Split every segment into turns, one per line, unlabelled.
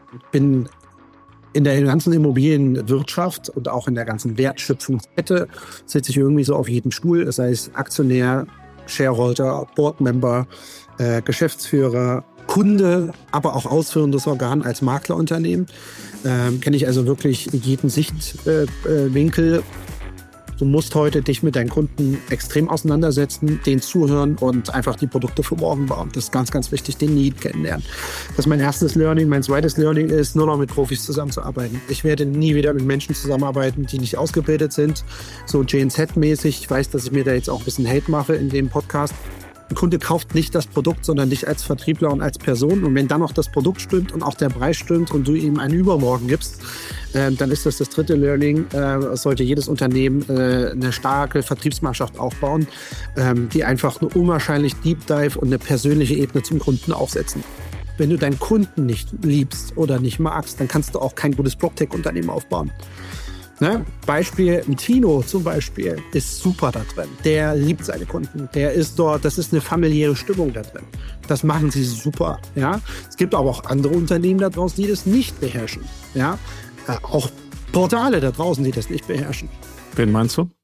bin in der ganzen Immobilienwirtschaft und auch in der ganzen Wertschöpfungskette sitze ich irgendwie so auf jedem Stuhl, das heißt Aktionär, Shareholder, Boardmember, Geschäftsführer, Kunde, aber auch ausführendes Organ als Maklerunternehmen. Kenne ich also wirklich jeden Sichtwinkel. Du musst heute dich mit deinen Kunden extrem auseinandersetzen, denen zuhören und einfach die Produkte für morgen bauen. Das ist ganz, ganz wichtig, den Need kennenlernen. Das ist mein erstes Learning. Mein zweites Learning ist, nur noch mit Profis zusammenzuarbeiten. Ich werde nie wieder mit Menschen zusammenarbeiten, die nicht ausgebildet sind. So JNZ-mäßig. Ich weiß, dass ich mir da jetzt auch ein bisschen Hate mache in dem Podcast. Ein Kunde kauft nicht das Produkt, sondern dich als Vertriebler und als Person. Und wenn dann noch das Produkt stimmt und auch der Preis stimmt und du ihm einen Übermorgen gibst, dann ist das dritte Learning. Es sollte jedes Unternehmen eine starke Vertriebsmannschaft aufbauen, die einfach eine unwahrscheinlich Deep Dive und eine persönliche Ebene zum Kunden aufsetzen. Wenn du deinen Kunden nicht liebst oder nicht magst, dann kannst du auch kein gutes PropTech-Unternehmen aufbauen. Ne? Beispiel, ein Tino zum Beispiel ist super da drin. Der liebt seine Kunden. Der ist dort, das ist eine familiäre Stimmung da drin. Das machen sie super. Ja? Es gibt aber auch andere Unternehmen da draußen, die das nicht beherrschen. Ja? Auch Portale da draußen, die das nicht beherrschen.
Wen meinst du?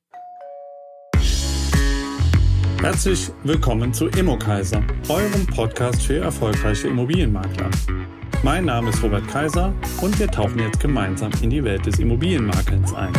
Herzlich willkommen zu ImmoKaiser, eurem Podcast für erfolgreiche Immobilienmakler. Mein Name ist Robert Kaiser und wir tauchen jetzt gemeinsam in die Welt des Immobilienmakelns ein.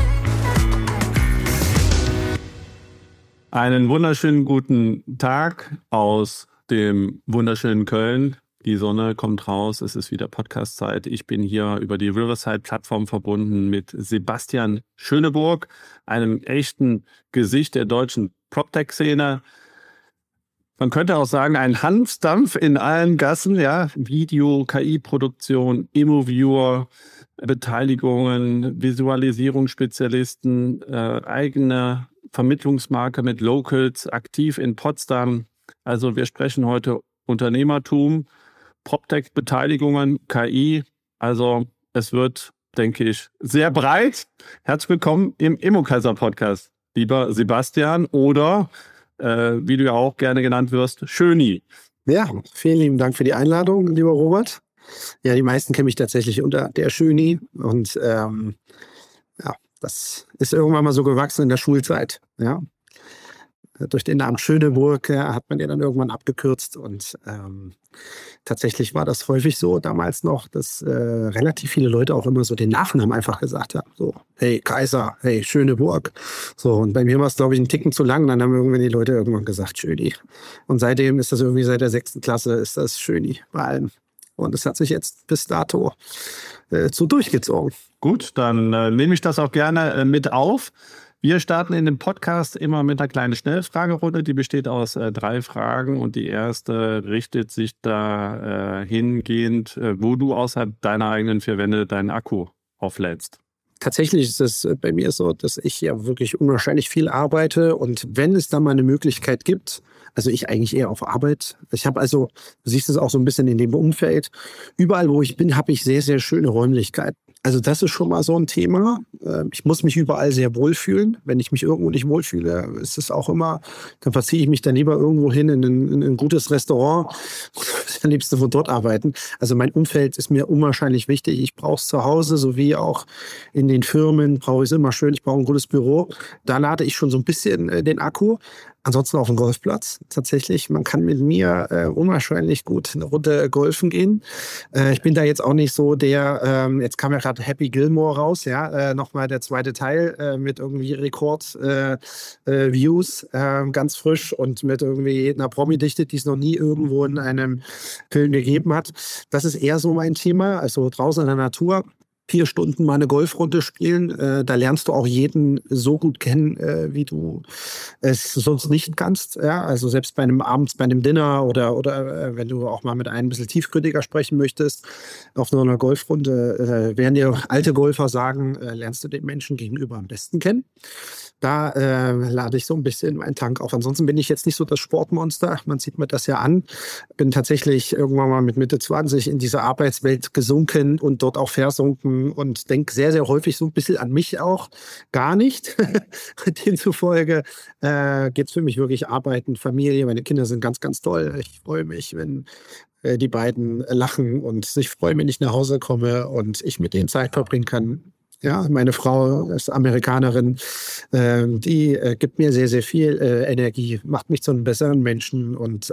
Einen wunderschönen guten Tag aus dem wunderschönen Köln. Die Sonne kommt raus, es ist wieder Podcast-Zeit. Ich bin hier über die Riverside-Plattform verbunden mit Sebastian Schöneburg, einem echten Gesicht der deutschen PropTech-Szene. Man könnte auch sagen, ein Hanfdampf in allen Gassen, ja, Video, KI-Produktion, Immoviewer, Beteiligungen, Visualisierungsspezialisten, eigene Vermittlungsmarke mit Locals, aktiv in Potsdam. Also wir sprechen heute Unternehmertum, PropTech-Beteiligungen, KI. Also es wird, denke ich, sehr breit. Herzlich willkommen im ImmoKaiser-Podcast, lieber Sebastian oder wie du ja auch gerne genannt wirst, Schöni.
Ja, vielen lieben Dank für die Einladung, lieber Robert. Ja, die meisten kennen mich tatsächlich unter der Schöni und ja, das ist irgendwann mal so gewachsen in der Schulzeit. Ja. Durch den Namen Schöneburg hat man den dann irgendwann abgekürzt und tatsächlich war das häufig so damals noch, dass relativ viele Leute auch immer so den Nachnamen einfach gesagt haben. So, hey Kaiser, hey Schöneburg. So, und bei mir war es, glaube ich, einen Ticken zu lang. Dann haben irgendwann die Leute irgendwann gesagt Schöni. Und seitdem ist das irgendwie seit der 6. Klasse ist das Schöni bei allen. Und das hat sich jetzt bis dato so durchgezogen.
Gut, dann nehme ich das auch gerne mit auf. Wir starten in dem Podcast immer mit einer kleinen Schnellfragerunde. Die besteht aus 3 Fragen und die erste richtet sich dahingehend, wo du außerhalb deiner eigenen 4 Wände deinen Akku auflädst.
Tatsächlich ist es bei mir so, dass ich ja wirklich unwahrscheinlich viel arbeite und wenn es da mal eine Möglichkeit gibt, also ich eigentlich eher auf Arbeit. Ich habe also, du siehst es auch so ein bisschen in dem Umfeld, überall wo ich bin, habe ich sehr, sehr schöne Räumlichkeiten. Also das ist schon mal so ein Thema. Ich muss mich überall sehr wohlfühlen. Wenn ich mich irgendwo nicht wohlfühle, ist es auch immer, dann verziehe ich mich dann lieber irgendwo hin in ein gutes Restaurant und am liebsten von dort arbeiten. Also mein Umfeld ist mir unwahrscheinlich wichtig. Ich brauche es zu Hause, sowie auch in den Firmen brauche ich es immer schön. Ich brauche ein gutes Büro. Da lade ich schon so ein bisschen den Akku. Ansonsten auf dem Golfplatz. Tatsächlich, man kann mit mir unwahrscheinlich gut eine Runde golfen gehen. Ich bin da jetzt auch nicht so der, jetzt kam ja gerade Happy Gilmore raus, ja, nochmal der zweite Teil mit irgendwie Rekord-Views, ganz frisch und mit irgendwie einer Promi-Dichte, die es noch nie irgendwo in einem Film gegeben hat. Das ist eher so mein Thema, also draußen in der Natur. 4 Stunden mal eine Golfrunde spielen, da lernst du auch jeden so gut kennen, wie du es sonst nicht kannst. Ja? Also selbst abends bei einem Dinner oder wenn du auch mal mit einem ein bisschen tiefgründiger sprechen möchtest, auf so einer Golfrunde, werden dir alte Golfer sagen, lernst du den Menschen gegenüber am besten kennen. Da lade ich so ein bisschen meinen Tank auf. Ansonsten bin ich jetzt nicht so das Sportmonster. Man sieht mir das ja an. Bin tatsächlich irgendwann mal mit Mitte 20 in diese Arbeitswelt gesunken und dort auch versunken und denke sehr, sehr häufig so ein bisschen an mich auch. Gar nicht. Demzufolge geht es für mich wirklich Arbeiten, Familie. Meine Kinder sind ganz, ganz toll. Ich freue mich, wenn die beiden lachen und sich freuen, wenn ich nach Hause komme und ich mit denen Zeit verbringen kann. Ja, meine Frau ist Amerikanerin, die gibt mir sehr, sehr viel Energie, macht mich zu einem besseren Menschen und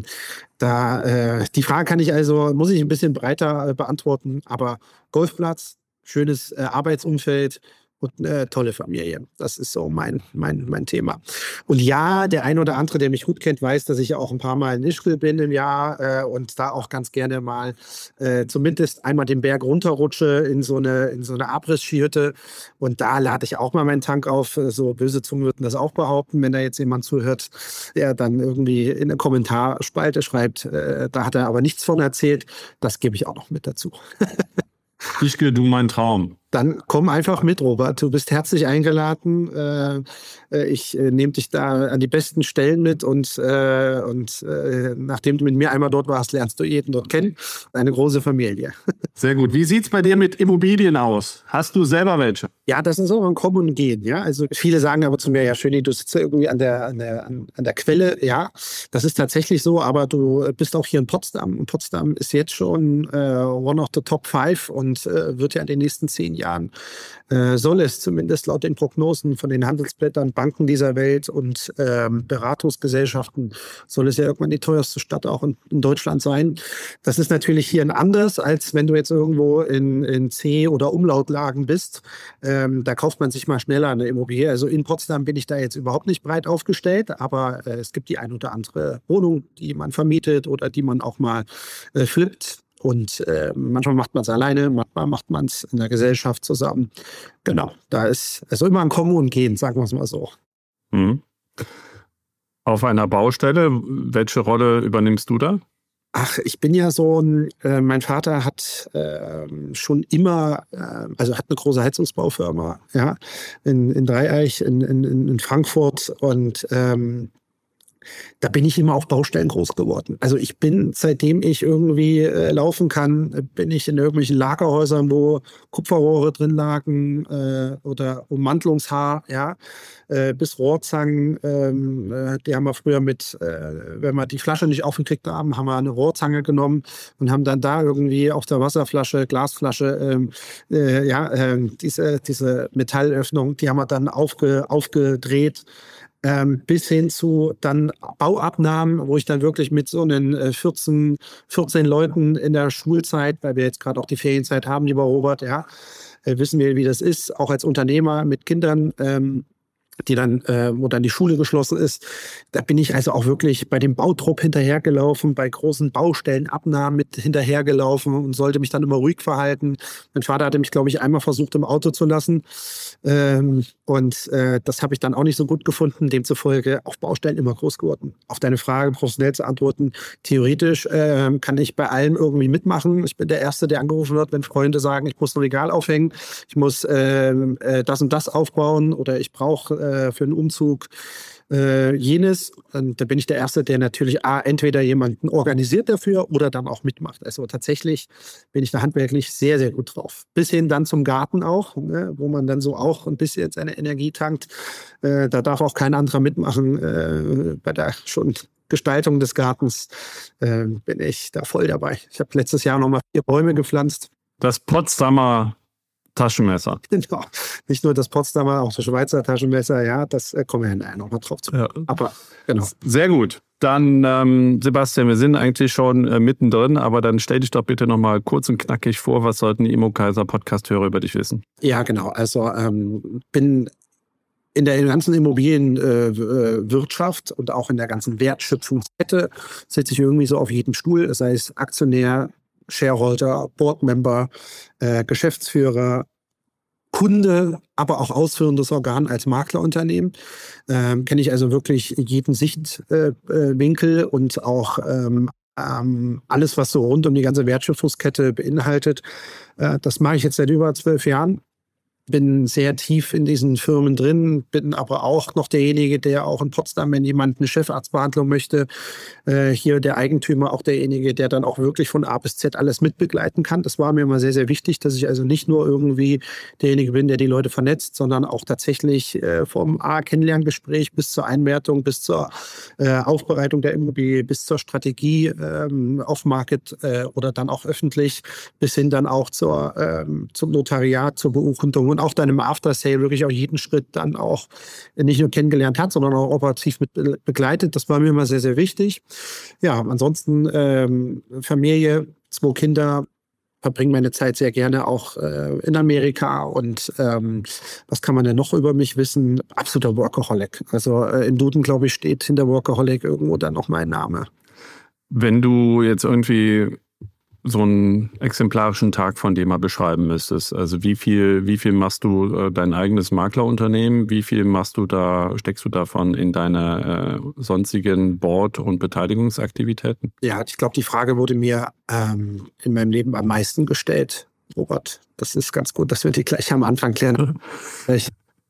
die Frage muss ich ein bisschen breiter beantworten, aber Golfplatz, schönes Arbeitsumfeld und eine tolle Familie. Das ist so mein Thema. Und ja, der ein oder andere, der mich gut kennt, weiß, dass ich auch ein paar Mal in Ischgl bin im Jahr und da auch ganz gerne mal zumindest einmal den Berg runterrutsche in so eine Abriss-Skihütte. Und da lade ich auch mal meinen Tank auf. So böse Zungen würden das auch behaupten, wenn da jetzt jemand zuhört, der dann irgendwie in eine Kommentarspalte schreibt, da hat er aber nichts von erzählt. Das gebe ich auch noch mit dazu.
Ischgl, du mein Traum.
Dann komm einfach mit, Robert. Du bist herzlich eingeladen. Ich nehme dich da an die besten Stellen mit und nachdem du mit mir einmal dort warst, lernst du jeden dort kennen. Eine große Familie.
Sehr gut. Wie sieht es bei dir mit Immobilien aus? Hast du selber welche?
Ja, das ist auch ein Kommen und Gehen. Ja? Also viele sagen aber zu mir, ja, Schöni, du sitzt irgendwie an der Quelle. Ja, das ist tatsächlich so, aber du bist auch hier in Potsdam. Und Potsdam ist jetzt schon one of the top 5 und wird ja in den nächsten 10 Jahren soll es zumindest laut den Prognosen von den Handelsblättern, Banken dieser Welt und Beratungsgesellschaften, soll es ja irgendwann die teuerste Stadt auch in Deutschland sein. Das ist natürlich hier anders, als wenn du jetzt irgendwo in C- oder Umlautlagen bist. Da kauft man sich mal schneller eine Immobilie. Also in Potsdam bin ich da jetzt überhaupt nicht breit aufgestellt, aber es gibt die ein oder andere Wohnung, die man vermietet oder die man auch mal flippt. Und manchmal macht man es alleine, manchmal macht man es in der Gesellschaft zusammen. Genau, da ist also immer ein Kommen und Gehen, sagen wir es mal so.
Mhm. Auf einer Baustelle, welche Rolle übernimmst du da?
Ach, ich bin ja mein Vater hat schon immer, also hat eine große Heizungsbaufirma, ja, in Dreieich, in Frankfurt und da bin ich immer auf Baustellen groß geworden. Also ich bin, seitdem ich irgendwie laufen kann, bin ich in irgendwelchen Lagerhäusern, wo Kupferrohre drin lagen oder Ummantelungshaar, ja, bis Rohrzangen. Die haben wir früher wenn wir die Flasche nicht aufgekriegt haben, haben wir eine Rohrzange genommen und haben dann da irgendwie auf der Wasserflasche, Glasflasche, diese Metallöffnung, die haben wir dann aufgedreht. Bis hin zu dann Bauabnahmen, wo ich dann wirklich mit so einen 14 Leuten in der Schulzeit, weil wir jetzt gerade auch die Ferienzeit haben, lieber Robert, ja, wissen wir, wie das ist, auch als Unternehmer mit Kindern, wo dann die Schule geschlossen ist. Da bin ich also auch wirklich bei dem Bautrupp hinterhergelaufen, bei großen Baustellenabnahmen mit hinterhergelaufen und sollte mich dann immer ruhig verhalten. Mein Vater hatte mich, glaube ich, einmal versucht, im Auto zu lassen. Das habe ich dann auch nicht so gut gefunden. Demzufolge auf Baustellen immer groß geworden. Auf deine Frage professionell zu antworten, theoretisch kann ich bei allem irgendwie mitmachen. Ich bin der Erste, der angerufen wird, wenn Freunde sagen, ich muss ein Regal aufhängen, ich muss das und das aufbauen oder ich brauche für einen Umzug jenes. Und da bin ich der Erste, der natürlich entweder jemanden organisiert dafür oder dann auch mitmacht. Also tatsächlich bin ich da handwerklich sehr, sehr gut drauf. Bis hin dann zum Garten auch, ne, wo man dann so auch ein bisschen seine Energie tankt. Da darf auch kein anderer mitmachen. Bei der schon Gestaltung des Gartens bin ich da voll dabei. Ich habe letztes Jahr nochmal 4 Bäume gepflanzt.
Das Potsdamer Taschenmesser.
Genau. Nicht nur das Potsdamer, auch das Schweizer Taschenmesser, ja, das kommen wir hinterher noch mal drauf zu. Ja. Aber genau.
Sehr gut. Dann, Sebastian, wir sind eigentlich schon mittendrin, aber dann stell dich doch bitte noch mal kurz und knackig vor, was sollten die Immokaiser-Podcast-Hörer über dich wissen?
Ja, genau. Also bin in der ganzen Immobilienwirtschaft und auch in der ganzen Wertschöpfungskette sitze ich irgendwie so auf jedem Stuhl, sei es Aktionär, Shareholder, Boardmember, Geschäftsführer, Kunde, aber auch ausführendes Organ als Maklerunternehmen. Kenne ich also wirklich jeden Sichtwinkel und auch alles, was so rund um die ganze Wertschöpfungskette beinhaltet. Das mache ich jetzt seit über 12 Jahren. bin sehr tief in diesen Firmen drin, bin aber auch noch derjenige, der auch in Potsdam, wenn jemand eine Chefarztbehandlung möchte, hier der Eigentümer, auch derjenige, der dann auch wirklich von A bis Z alles mitbegleiten kann. Das war mir immer sehr, sehr wichtig, dass ich also nicht nur irgendwie derjenige bin, der die Leute vernetzt, sondern auch tatsächlich vom Kennenlerngespräch bis zur Einwertung, bis zur Aufbereitung der Immobilie, bis zur Strategie off-market oder dann auch öffentlich, bis hin dann auch zum Notariat, zur Beurkundung und auch dann im After-Sale wirklich auch jeden Schritt dann auch nicht nur kennengelernt hat, sondern auch operativ mit begleitet. Das war mir immer sehr, sehr wichtig. Ja, ansonsten Familie, 2 Kinder, verbringe meine Zeit sehr gerne auch in Amerika. Und was kann man denn noch über mich wissen? Absoluter Workaholic. Also im Duden, glaube ich, steht hinter Workaholic irgendwo dann noch mein Name.
Wenn du jetzt irgendwie so einen exemplarischen Tag von dir mal beschreiben müsstest, also wie viel machst du dein eigenes Maklerunternehmen, wie viel steckst du davon in deine sonstigen Board- und Beteiligungsaktivitäten?
Ja, ich glaube, die Frage wurde mir in meinem Leben am meisten gestellt. Robert, das ist ganz gut, dass wir die gleich am Anfang klären. Ich,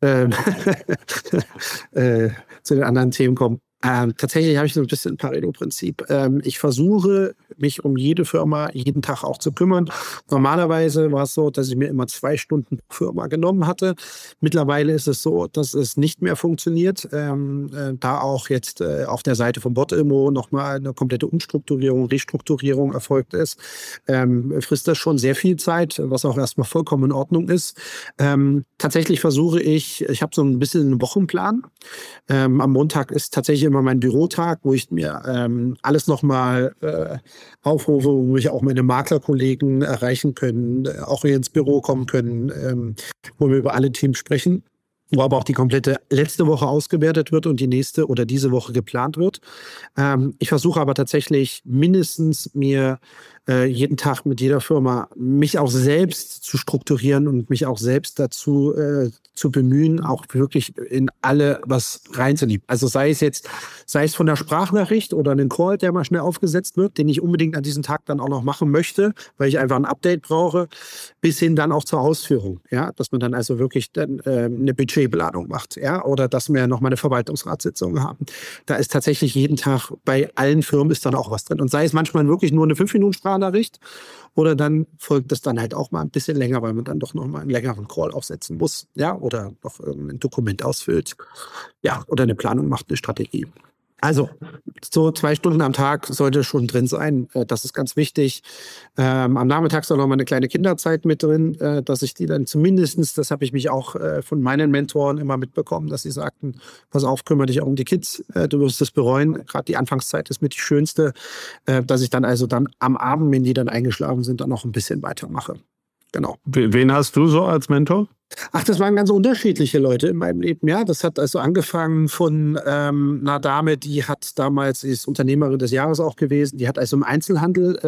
zu den anderen Themen kommen. Tatsächlich habe ich so ein bisschen ein Pareto-Prinzip. Ich versuche, mich um jede Firma jeden Tag auch zu kümmern. Normalerweise war es so, dass ich mir immer 2 Stunden pro Firma genommen hatte. Mittlerweile ist es so, dass es nicht mehr funktioniert. Da auch jetzt auf der Seite von Bot.Ilmo nochmal eine komplette Umstrukturierung, Restrukturierung erfolgt ist, frisst das schon sehr viel Zeit, was auch erstmal vollkommen in Ordnung ist. Tatsächlich versuche ich habe so ein bisschen einen Wochenplan. Am Montag ist tatsächlich immer mein Bürotag, wo ich mir alles nochmal aufrufe, wo ich auch meine Maklerkollegen erreichen können, auch hier ins Büro kommen können, wo wir über alle Themen sprechen, wo aber auch die komplette letzte Woche ausgewertet wird und die nächste oder diese Woche geplant wird. Ich versuche aber tatsächlich mindestens mir jeden Tag mit jeder Firma mich auch selbst zu strukturieren und mich auch selbst dazu zu bemühen, auch wirklich in alle was reinzunehmen. Also sei es von der Sprachnachricht oder einen Call, der mal schnell aufgesetzt wird, den ich unbedingt an diesem Tag dann auch noch machen möchte, weil ich einfach ein Update brauche, bis hin dann auch zur Ausführung. Ja, dass man dann also wirklich dann eine Budgetplanung macht, ja, oder dass wir noch mal eine Verwaltungsratssitzung haben. Da ist tatsächlich jeden Tag bei allen Firmen ist dann auch was drin. Und sei es manchmal wirklich nur eine 5-Minuten-Sprachnachricht oder dann folgt das dann halt auch mal ein bisschen länger, weil man dann doch noch mal einen längeren Call aufsetzen muss, ja, oder noch irgendein Dokument ausfüllt, ja, oder eine Planung macht, eine Strategie. Also so 2 Stunden am Tag sollte schon drin sein. Das ist ganz wichtig. Am Nachmittag ist auch noch mal eine kleine Kinderzeit mit drin, dass ich die dann zumindestens, das habe ich mich auch von meinen Mentoren immer mitbekommen, dass sie sagten, pass auf, kümmere dich auch um die Kids, du wirst es bereuen. Gerade die Anfangszeit ist mit die schönste, dass ich dann also dann am Abend, wenn die dann eingeschlafen sind, dann noch ein bisschen weitermache. Genau.
Wen hast du so als Mentor?
Ach, das waren ganz unterschiedliche Leute in meinem Leben. Ja, das hat also angefangen von einer Dame, die ist Unternehmerin des Jahres auch gewesen. Die hat also im Einzelhandel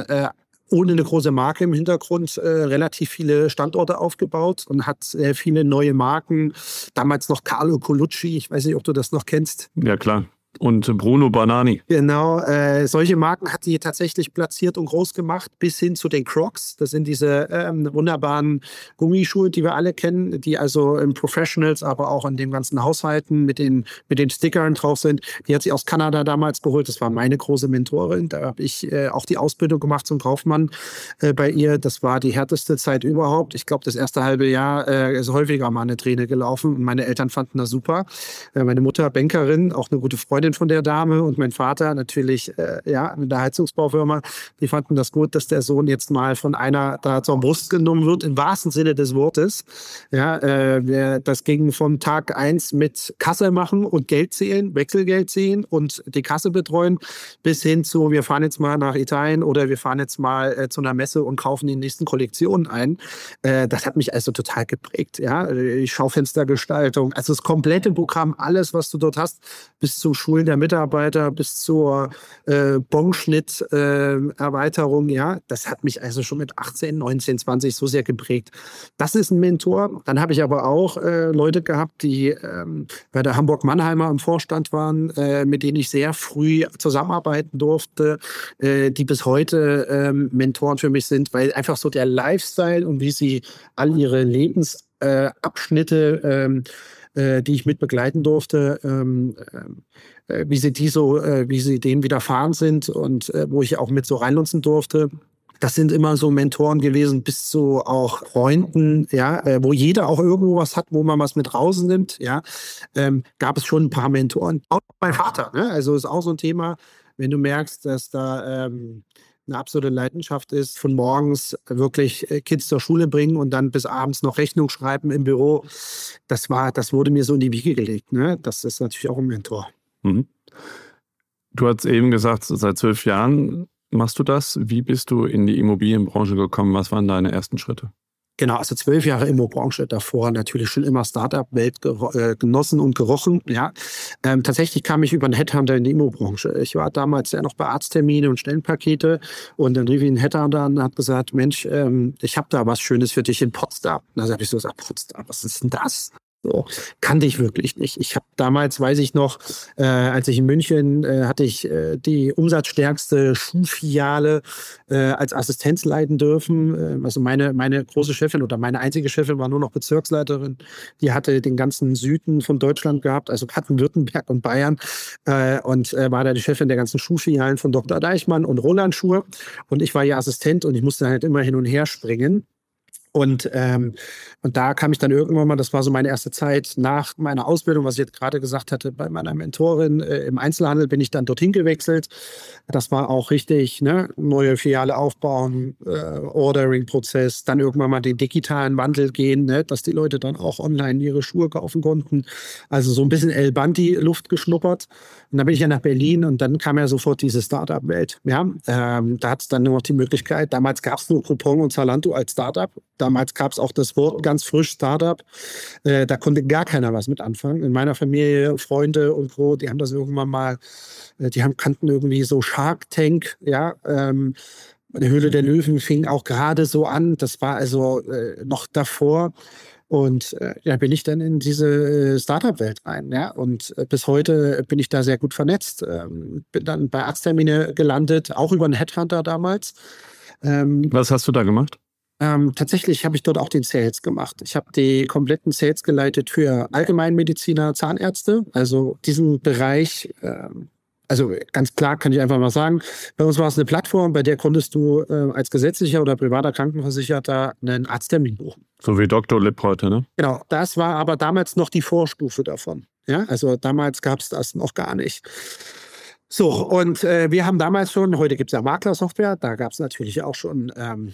ohne eine große Marke im Hintergrund relativ viele Standorte aufgebaut und hat viele neue Marken. Damals noch Carlo Colucci. Ich weiß nicht, ob du das noch kennst.
Ja, klar. Und Bruno Banani.
Genau, solche Marken hat sie tatsächlich platziert und groß gemacht, bis hin zu den Crocs. Das sind diese wunderbaren Gummischuhe, die wir alle kennen, die also in Professionals, aber auch in dem ganzen Haushalten mit den Stickern drauf sind. Die hat sie aus Kanada damals geholt. Das war meine große Mentorin. Da habe ich auch die Ausbildung gemacht zum Kaufmann bei ihr. Das war die härteste Zeit überhaupt. Ich glaube, das erste halbe Jahr ist häufiger mal eine Träne gelaufen. Und meine Eltern fanden das super. Meine Mutter, Bankerin, auch eine gute Freundin von der Dame, und mein Vater natürlich in der Heizungsbaufirma, die fanden das gut, dass der Sohn jetzt mal von einer da zur Brust genommen wird, im wahrsten Sinne des Wortes. Ja, das ging von Tag 1 mit Kasse machen und Geld zählen, Wechselgeld ziehen und die Kasse betreuen, bis hin zu, wir fahren jetzt mal nach Italien oder wir fahren jetzt mal zu einer Messe und kaufen die nächsten Kollektionen ein. Das hat mich also total geprägt. Ja, die Schaufenstergestaltung, also das komplette Programm, alles, was du dort hast, bis zum Schulen der Mitarbeiter, bis zur Bonschnitt-Erweiterung, ja, das hat mich also schon mit 18, 19, 20 so sehr geprägt. Das ist ein Mentor. Dann habe ich aber auch Leute gehabt, die bei der Hamburg-Mannheimer im Vorstand waren, mit denen ich sehr früh zusammenarbeiten durfte, die bis heute Mentoren für mich sind, weil einfach so der Lifestyle und wie sie all ihre Abschnitte, die ich mit begleiten durfte, wie sie denen widerfahren sind und wo ich auch mit so reinlunzen durfte. Das sind immer so Mentoren gewesen, bis zu auch Freunden, ja, wo jeder auch irgendwo was hat, wo man was mit rausnimmt, ja. Gab es schon ein paar Mentoren. Auch mein Vater, ne? Also ist auch so ein Thema, wenn du merkst, dass da eine absolute Leidenschaft ist, von morgens wirklich Kids zur Schule bringen und dann bis abends noch Rechnung schreiben im Büro. Das wurde mir so in die Wiege gelegt, ne? Das ist natürlich auch ein Mentor.
Mhm. Du hast eben gesagt, seit 12 Jahren machst du das. Wie bist du in die Immobilienbranche gekommen? Was waren deine ersten Schritte?
Genau, also 12 Jahre Immo-Branche, davor natürlich schon immer Startup-Welt genossen und gerochen. Ja. Tatsächlich kam ich über einen Headhunter in die Immo-Branche. Ich war damals ja noch bei Arzttermine und Stellenpakete und dann rief ich einen Headhunter an und hat gesagt, Mensch, ich habe da was Schönes für dich in Potsdam. Und dann habe ich so gesagt, Potsdam, was ist denn das? So, kannte ich wirklich nicht. Ich habe damals, weiß ich noch, als ich in München hatte ich die umsatzstärkste Schuhfiliale als Assistenz leiten dürfen. Also meine große Chefin oder meine einzige Chefin war nur noch Bezirksleiterin. Die hatte den ganzen Süden von Deutschland gehabt, also Baden-Württemberg und Bayern und war da die Chefin der ganzen Schuhfilialen von Dr. Deichmann und Roland Schuhe. Und ich war ihr Assistent und ich musste halt immer hin und her springen. Und da kam ich dann irgendwann mal, das war so meine erste Zeit nach meiner Ausbildung, was ich jetzt gerade gesagt hatte, bei meiner Mentorin im Einzelhandel bin ich dann dorthin gewechselt. Das war auch richtig, ne? Neue Filiale aufbauen, Ordering-Prozess, dann irgendwann mal den digitalen Wandel gehen, ne? Dass die Leute dann auch online ihre Schuhe kaufen konnten. Also so ein bisschen El Banti-Luft geschnuppert. Und dann bin ich ja nach Berlin und dann kam ja sofort diese Startup-Welt. Ja? Da hat es dann nur noch die Möglichkeit, damals gab es nur Coupon und Zalando als Startup. Damals gab es auch das Wort ganz frisch Startup. Da konnte gar keiner was mit anfangen. In meiner Familie, Freunde und so, die haben das irgendwann mal, kannten irgendwie so Shark Tank, ja. Die Höhle der Löwen fing auch gerade so an. Das war also noch davor. Und ja, bin ich dann in diese Startup-Welt rein. Ja? Und bis heute bin ich da sehr gut vernetzt. Bin dann bei Arzttermine gelandet, auch über einen Headhunter damals.
Was hast du da gemacht?
Tatsächlich habe ich dort auch den Sales gemacht. Ich habe die kompletten Sales geleitet für Allgemeinmediziner, Zahnärzte, also diesen Bereich. Also ganz klar kann ich einfach mal sagen, bei uns war es eine Plattform, bei der konntest du als gesetzlicher oder privater Krankenversicherter einen Arzttermin buchen.
So wie Dr. Lipp heute, ne?
Genau, das war aber damals noch die Vorstufe davon. Ja, also damals gab es das noch gar nicht. So, und wir haben damals schon, heute gibt es ja Maklersoftware, da gab es natürlich auch schon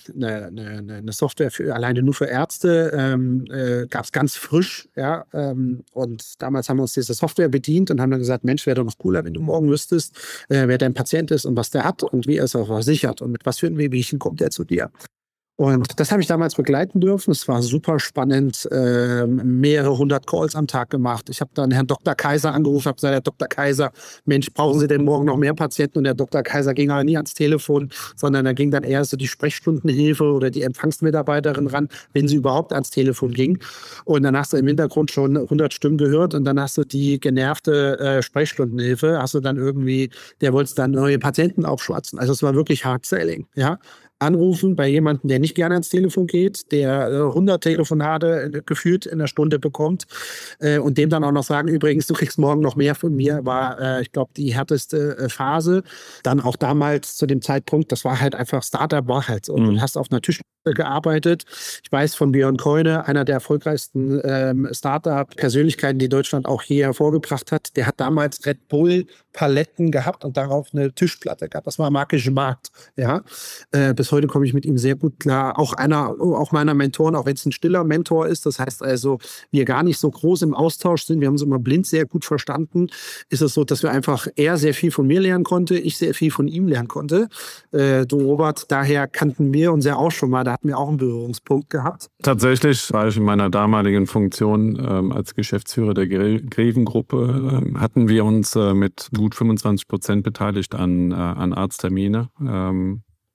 eine Software alleine nur für Ärzte, gab es ganz frisch, ja, und damals haben wir uns diese Software bedient und haben dann gesagt, Mensch, wäre doch noch cooler, wenn du morgen wüsstest, wer dein Patient ist und was der hat und wie er ist auch versichert und mit was für ein Wehwehchen kommt er zu dir. Und das habe ich damals begleiten dürfen. Es war super spannend, mehrere hundert Calls am Tag gemacht. Ich habe dann Herrn Dr. Kaiser angerufen, habe gesagt, Herr Dr. Kaiser, Mensch, brauchen Sie denn morgen noch mehr Patienten? Und der Dr. Kaiser ging aber nie ans Telefon, sondern da ging dann eher so die Sprechstundenhilfe oder die Empfangsmitarbeiterin ran, wenn sie überhaupt ans Telefon ging. Und dann hast du im Hintergrund schon 100 Stimmen gehört und dann hast du die genervte Sprechstundenhilfe, hast du dann irgendwie, der wollte dann neue Patienten aufschwatzen. Also es war wirklich Hard Selling, ja. Anrufen bei jemandem, der nicht gerne ans Telefon geht, der 100 Telefonate gefühlt in der Stunde bekommt und dem dann auch noch sagen, übrigens, du kriegst morgen noch mehr von mir, war, ich glaube, die härteste Phase. Dann auch damals zu dem Zeitpunkt, das war halt einfach, Startup war halt so. Du hast auf einer Tischplatte gearbeitet. Ich weiß von Björn Keune, einer der erfolgreichsten Startup-Persönlichkeiten, die Deutschland auch je hervorgebracht hat, der hat damals Red Bull Paletten gehabt und darauf eine Tischplatte gehabt. Das war Märkische Markt, ja. Bis heute komme ich mit ihm sehr gut klar. Auch meiner Mentoren, auch wenn es ein stiller Mentor ist, das heißt also, wir gar nicht so groß im Austausch sind, wir haben uns immer blind sehr gut verstanden, ist es so, dass wir einfach, er sehr viel von mir lernen konnte, ich sehr viel von ihm lernen konnte. Du, Robert, daher kannten wir uns ja auch schon mal, da hatten wir auch einen Berührungspunkt gehabt.
Tatsächlich war ich in meiner damaligen Funktion als Geschäftsführer der Greven-Gruppe, hatten wir uns mit gut 25% beteiligt an Arzttermine.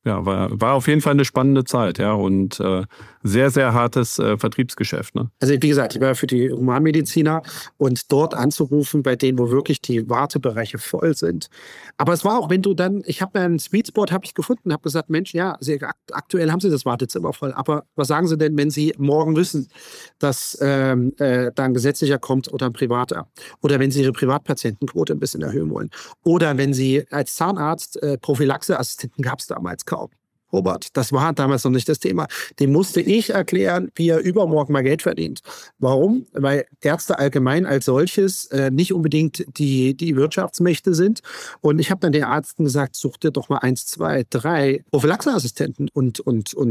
Ja, war auf jeden Fall eine spannende Zeit, ja, und sehr, sehr hartes Vertriebsgeschäft, ne?
Also wie gesagt, ich war für die Humanmediziner und dort anzurufen bei denen, wo wirklich die Wartebereiche voll sind. Aber es war auch, wenn du dann, ich habe einen Sweet Spot habe ich gefunden, habe gesagt, Mensch, ja, aktuell haben Sie das Wartezimmer voll. Aber was sagen Sie denn, wenn Sie morgen wissen, dass da ein gesetzlicher kommt oder ein privater? Oder wenn Sie Ihre Privatpatientenquote ein bisschen erhöhen wollen? Oder wenn Sie als Zahnarzt Prophylaxeassistenten gab es damals kaum. Robert, das war damals noch nicht das Thema. Dem musste ich erklären, wie er übermorgen mal Geld verdient. Warum? Weil Ärzte allgemein als solches nicht unbedingt die Wirtschaftsmächte sind. Und ich habe dann den Ärzten gesagt, such dir doch mal 1, 2, 3 Prophylaxeassistenten und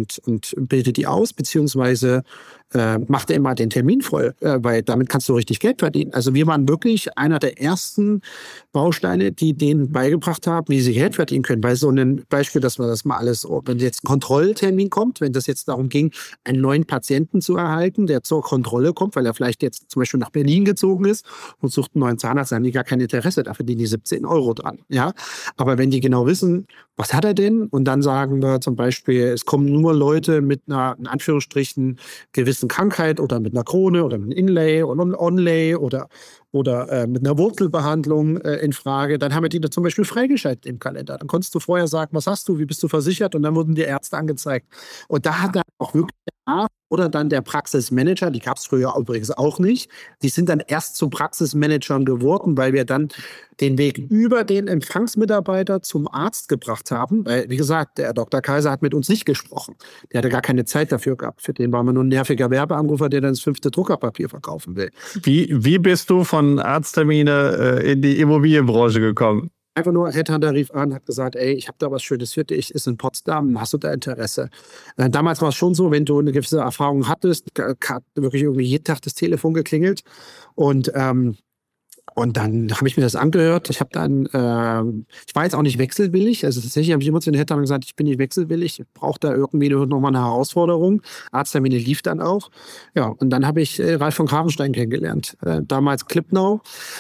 bilde die aus, beziehungsweise mach dir immer den Termin voll, weil damit kannst du richtig Geld verdienen. Also wir waren wirklich einer der ersten Bausteine, die denen beigebracht haben, wie sie Geld verdienen können. Bei so einem Beispiel, dass man das mal alles, wenn jetzt ein Kontrolltermin kommt, wenn das jetzt darum ging, einen neuen Patienten zu erhalten, der zur Kontrolle kommt, weil er vielleicht jetzt zum Beispiel nach Berlin gezogen ist und sucht einen neuen Zahnarzt, dann haben die gar kein Interesse, dafür verdienen die 17 Euro dran. Ja? Aber wenn die genau wissen, was hat er denn? Und dann sagen wir zum Beispiel, es kommen nur Leute mit einer, in Anführungsstrichen, gewissen Krankheit oder mit einer Krone oder mit einem Inlay oder einem Onlay oder mit einer Wurzelbehandlung in Frage, dann haben wir die da zum Beispiel freigeschaltet im Kalender. Dann konntest du vorher sagen, was hast du, wie bist du versichert, und dann wurden die Ärzte angezeigt. Und da hat dann auch wirklich der Arzt oder dann der Praxismanager, die gab es früher übrigens auch nicht, die sind dann erst zu Praxismanagern geworden, weil wir dann den Weg über den Empfangsmitarbeiter zum Arzt gebracht haben. Weil, wie gesagt, der Dr. Kaiser hat mit uns nicht gesprochen. Der hatte gar keine Zeit dafür gehabt. Für den war man nur ein nerviger Werbeanrufer, der dann das 5. Druckerpapier verkaufen will.
Wie bist du von Arzttermine in die Immobilienbranche gekommen?
Einfach nur, Headhunter rief an, hat gesagt, ey, ich habe da was Schönes für dich, ist in Potsdam, hast du da Interesse? Damals war es schon so, wenn du eine gewisse Erfahrung hattest, hat wirklich irgendwie jeden Tag das Telefon geklingelt und dann habe ich mir das angehört. Ich habe dann, ich war jetzt auch nicht wechselwillig. Also tatsächlich habe ich immer zu den Headhuntern gesagt, ich bin nicht wechselwillig. Ich brauche da irgendwie nochmal eine Herausforderung. Arzttermine lief dann auch. Ja, und dann habe ich Ralf von Gravenstein kennengelernt. Damals Clipnow.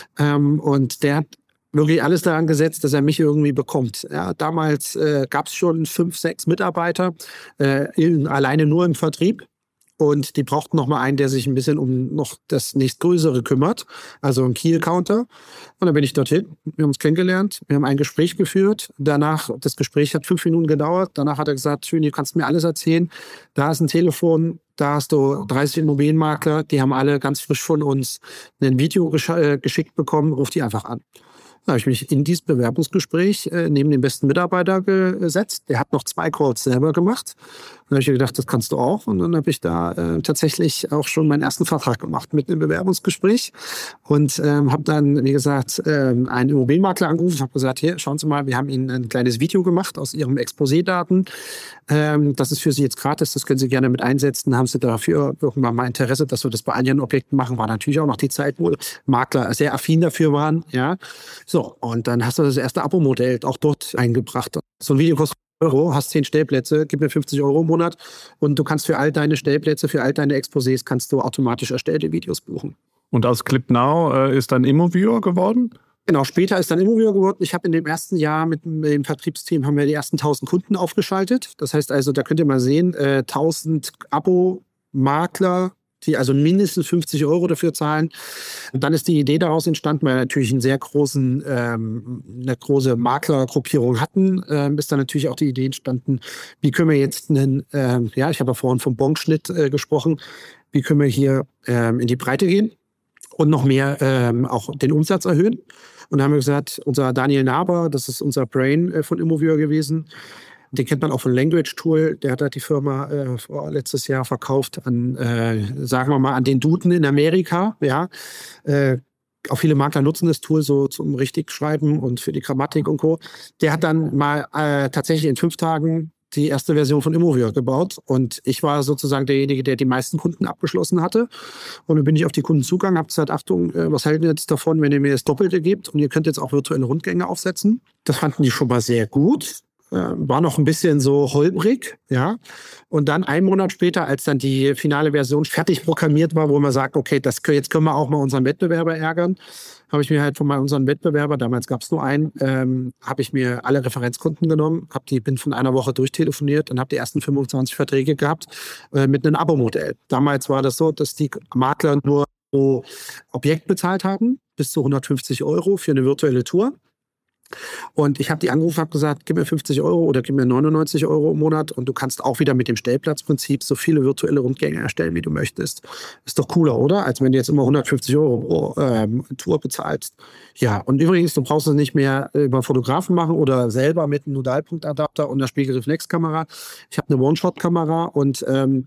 Und der hat wirklich alles daran gesetzt, dass er mich irgendwie bekommt. Ja, damals gab es schon 5, 6 Mitarbeiter, alleine nur im Vertrieb. Und die brauchten noch mal einen, der sich ein bisschen um noch das nächstgrößere kümmert, also ein Key-Accounter. Und dann bin ich dorthin, wir haben uns kennengelernt, wir haben ein Gespräch geführt. Danach, das Gespräch hat 5 Minuten gedauert. Danach hat er gesagt, Schön, du kannst mir alles erzählen. Da ist ein Telefon, da hast du 30 Immobilienmakler, die haben alle ganz frisch von uns ein Video geschickt bekommen, ruf die einfach an. Da habe ich mich in dieses Bewerbungsgespräch neben den besten Mitarbeiter gesetzt. Der hat noch 2 Calls selber gemacht. Dann habe ich mir gedacht, das kannst du auch. Und dann habe ich da tatsächlich auch schon meinen ersten Vertrag gemacht mit einem Bewerbungsgespräch. Und habe dann, wie gesagt, einen Immobilienmakler angerufen. Ich habe gesagt, hier, schauen Sie mal, wir haben Ihnen ein kleines Video gemacht aus Ihrem Exposé-Daten. Das ist für Sie jetzt gratis, das können Sie gerne mit einsetzen. Haben Sie dafür irgendwann mal Interesse, dass wir das bei anderen Objekten machen? War natürlich auch noch die Zeit, wo Makler sehr affin dafür waren. Ja. So, und dann hast du das erste Abo-Modell auch dort eingebracht. So ein Video kostet Euro, hast 10 Stellplätze, gib mir 50 Euro im Monat und du kannst für all deine Stellplätze, für all deine Exposés, kannst du automatisch erstellte Videos buchen.
Und aus Clipnow ist dann Immoviewer geworden?
Genau, später ist dann Immoviewer geworden. Ich habe in dem ersten Jahr mit dem Vertriebsteam haben wir die ersten 1000 Kunden aufgeschaltet. Das heißt also, da könnt ihr mal sehen, 1000 Abo-Makler, die also mindestens 50 Euro dafür zahlen. Und dann ist die Idee daraus entstanden, weil wir natürlich eine große Maklergruppierung hatten, ist dann natürlich auch die Idee entstanden, wie können wir jetzt ich habe ja vorhin vom Bonschnitt gesprochen, wie können wir hier in die Breite gehen und noch mehr auch den Umsatz erhöhen. Und da haben wir gesagt, unser Daniel Naber, das ist unser Brain von Immoviewer gewesen, den kennt man auch von Language Tool. Der hat die Firma letztes Jahr verkauft an, sagen wir mal, an den Duden in Amerika. Ja, auch viele Makler nutzen das Tool so zum Richtigschreiben und für die Grammatik und Co. Der hat dann mal tatsächlich in 5 Tagen die erste Version von Immoviewer gebaut. Und ich war sozusagen derjenige, der die meisten Kunden abgeschlossen hatte. Und dann bin ich auf die Kunden zugegangen, habe gesagt, Achtung, was halten ihr jetzt davon, wenn ihr mir das Doppelte gebt? Und ihr könnt jetzt auch virtuelle Rundgänge aufsetzen. Das fanden die schon mal sehr gut. war noch ein bisschen so holprig, ja. Und dann 1 Monat später, als dann die finale Version fertig programmiert war, wo man sagt, okay, jetzt können wir auch mal unseren Wettbewerber ärgern, habe ich mir halt von unseren Wettbewerber, damals gab es nur einen, habe ich mir alle Referenzkunden genommen, bin von einer Woche durchtelefoniert und habe die ersten 25 Verträge gehabt mit einem Abo-Modell. Damals war das so, dass die Makler nur pro Objekt bezahlt haben, bis zu 150 € für eine virtuelle Tour. Und ich habe die angerufen, habe gesagt, gib mir 50 € oder gib mir 99 € im Monat und du kannst auch wieder mit dem Stellplatzprinzip so viele virtuelle Rundgänge erstellen, wie du möchtest. Ist doch cooler, oder? Als wenn du jetzt immer 150 € pro Tour bezahlst. Ja, und übrigens, du brauchst es nicht mehr über Fotografen machen oder selber mit einem Nodalpunktadapter und einer Spiegelreflexkamera. Ich habe eine One-Shot-Kamera und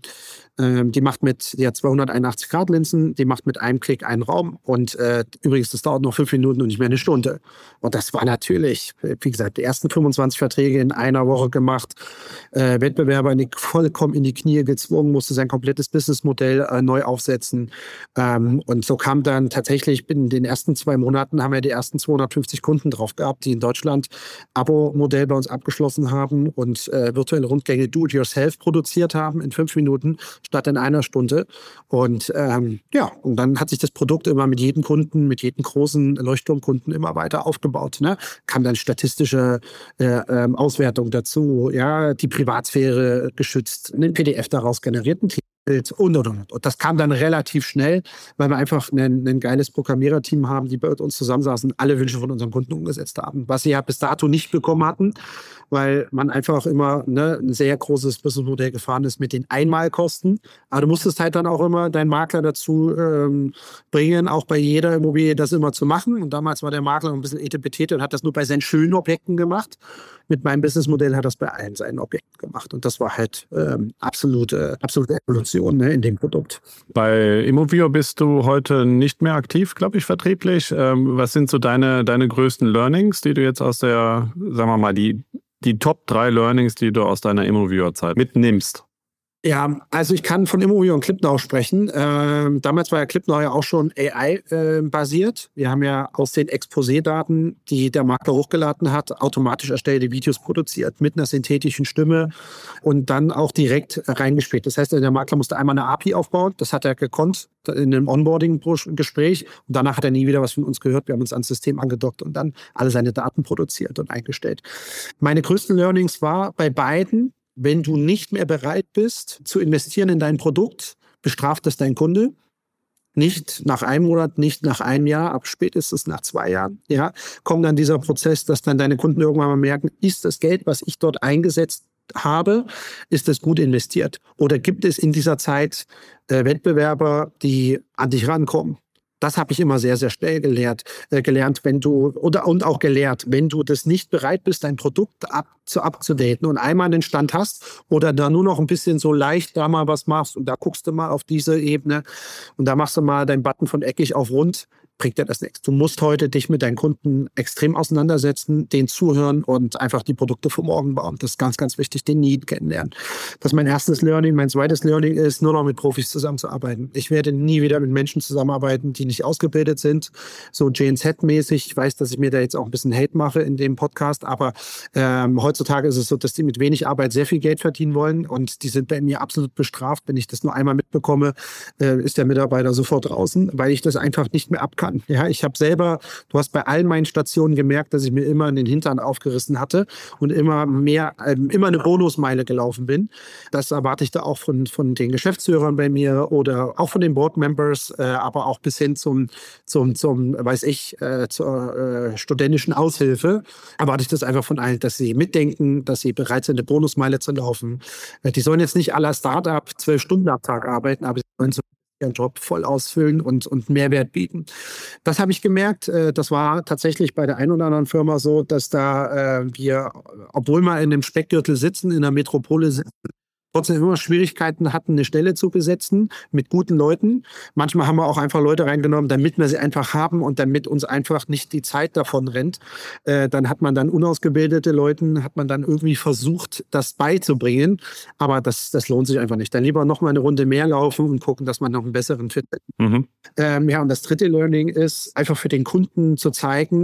die macht mit 281-Grad-Linsen, die macht mit einem Klick einen Raum und übrigens, das dauert noch 5 Minuten und nicht mehr eine Stunde. Und das war natürlich, wie gesagt, die ersten 25 Verträge in einer Woche gemacht, Wettbewerber vollkommen in die Knie gezwungen, musste sein komplettes Businessmodell neu aufsetzen. Und so kam dann tatsächlich, in den ersten 2 Monaten haben wir die ersten 250 Kunden drauf gehabt, die in Deutschland Abo-Modell bei uns abgeschlossen haben und virtuelle Rundgänge do-it-yourself produziert haben in 5 Minuten statt in einer Stunde. Und und dann hat sich das Produkt immer mit jedem Kunden, mit jedem großen Leuchtturmkunden immer weiter aufgebaut. Ne? Kam dann statistische Auswertung dazu, ja, die Privatsphäre geschützt, ein PDF daraus generierten und. Und das kam dann relativ schnell, weil wir einfach ein geiles Programmiererteam haben, die bei uns zusammensaßen, alle Wünsche von unseren Kunden umgesetzt haben, was sie ja bis dato nicht bekommen hatten, weil man einfach immer ein sehr großes Businessmodell gefahren ist mit den Einmalkosten. Aber du musstest halt dann auch immer deinen Makler dazu bringen, auch bei jeder Immobilie das immer zu machen. Und damals war der Makler ein bisschen etepetete und hat das nur bei seinen schönen Objekten gemacht. Mit meinem Businessmodell hat er das bei allen seinen Objekten gemacht. Und das war halt absolute Evolution in dem Produkt.
Bei Immovio bist du heute nicht mehr aktiv, glaube ich, vertrieblich. Was sind so deine größten Learnings, die du jetzt aus der, sagen wir mal, die Top 3 Learnings, die du aus deiner Immovio-Zeit mitnimmst?
Ja, also ich kann von Immovio und Clipnow sprechen. Damals war ja Clipnow ja auch schon AI-basiert. Wir haben ja aus den Exposé-Daten, die der Makler hochgeladen hat, automatisch erstellte Videos produziert mit einer synthetischen Stimme und dann auch direkt reingespielt. Das heißt, der Makler musste einmal eine API aufbauen. Das hat er gekonnt in einem Onboarding-Gespräch. Und danach hat er nie wieder was von uns gehört. Wir haben uns ans System angedockt und dann alle seine Daten produziert und eingestellt. Meine größten Learnings war bei beiden: Wenn du nicht mehr bereit bist, zu investieren in dein Produkt, bestraft es dein Kunde. Nicht nach einem Monat, nicht nach einem Jahr, aber spätestens nach 2 Jahren. Ja, kommt dann dieser Prozess, dass dann deine Kunden irgendwann mal merken, ist das Geld, was ich dort eingesetzt habe, ist das gut investiert? Oder gibt es in dieser Zeit Wettbewerber, die an dich rankommen? Das habe ich immer sehr, sehr schnell gelernt, wenn du das nicht bereit bist, dein Produkt abzudaten und einmal den Stand hast oder da nur noch ein bisschen so leicht da mal was machst und da guckst du mal auf diese Ebene und da machst du mal deinen Button von eckig auf rund, bringt dir das nichts. Du musst heute dich mit deinen Kunden extrem auseinandersetzen, denen zuhören und einfach die Produkte für morgen bauen. Das ist ganz, ganz wichtig, den Need kennenlernen. Das ist mein erstes Learning. Mein zweites Learning ist, nur noch mit Profis zusammenzuarbeiten. Ich werde nie wieder mit Menschen zusammenarbeiten, die nicht ausgebildet sind, so JNZ-mäßig. Ich weiß, dass ich mir da jetzt auch ein bisschen Hate mache in dem Podcast, aber heutzutage ist es so, dass die mit wenig Arbeit sehr viel Geld verdienen wollen und die sind bei mir absolut bestraft. Wenn ich das nur einmal mitbekomme, ist der Mitarbeiter sofort draußen, weil ich das einfach nicht mehr abkann. Ja, ich habe selber, du hast bei allen meinen Stationen gemerkt, dass ich mir immer in den Hintern aufgerissen hatte und immer eine Bonusmeile gelaufen bin. Das erwarte ich da auch von den Geschäftsführern bei mir oder auch von den Board-Members, aber auch bis hin zur studentischen Aushilfe erwarte ich das einfach von allen, dass sie mitdenken, dass sie bereit sind, eine Bonusmeile zu laufen. Die sollen jetzt nicht à la Startup 12 Stunden am Tag arbeiten, aber sie sollen so ihren Job voll ausfüllen und Mehrwert bieten. Das habe ich gemerkt. Das war tatsächlich bei der einen oder anderen Firma so, dass da wir, obwohl wir in dem Speckgürtel sitzen, in der Metropole sitzen, trotzdem immer Schwierigkeiten hatten, eine Stelle zu besetzen mit guten Leuten. Manchmal haben wir auch einfach Leute reingenommen, damit wir sie einfach haben und damit uns einfach nicht die Zeit davon rennt. Dann hat man dann unausgebildete Leute, hat man dann irgendwie versucht, das beizubringen. Aber das lohnt sich einfach nicht. Dann lieber noch mal eine Runde mehr laufen und gucken, dass man noch einen besseren Fit hat. Und das dritte Learning ist, einfach für den Kunden zu zeigen,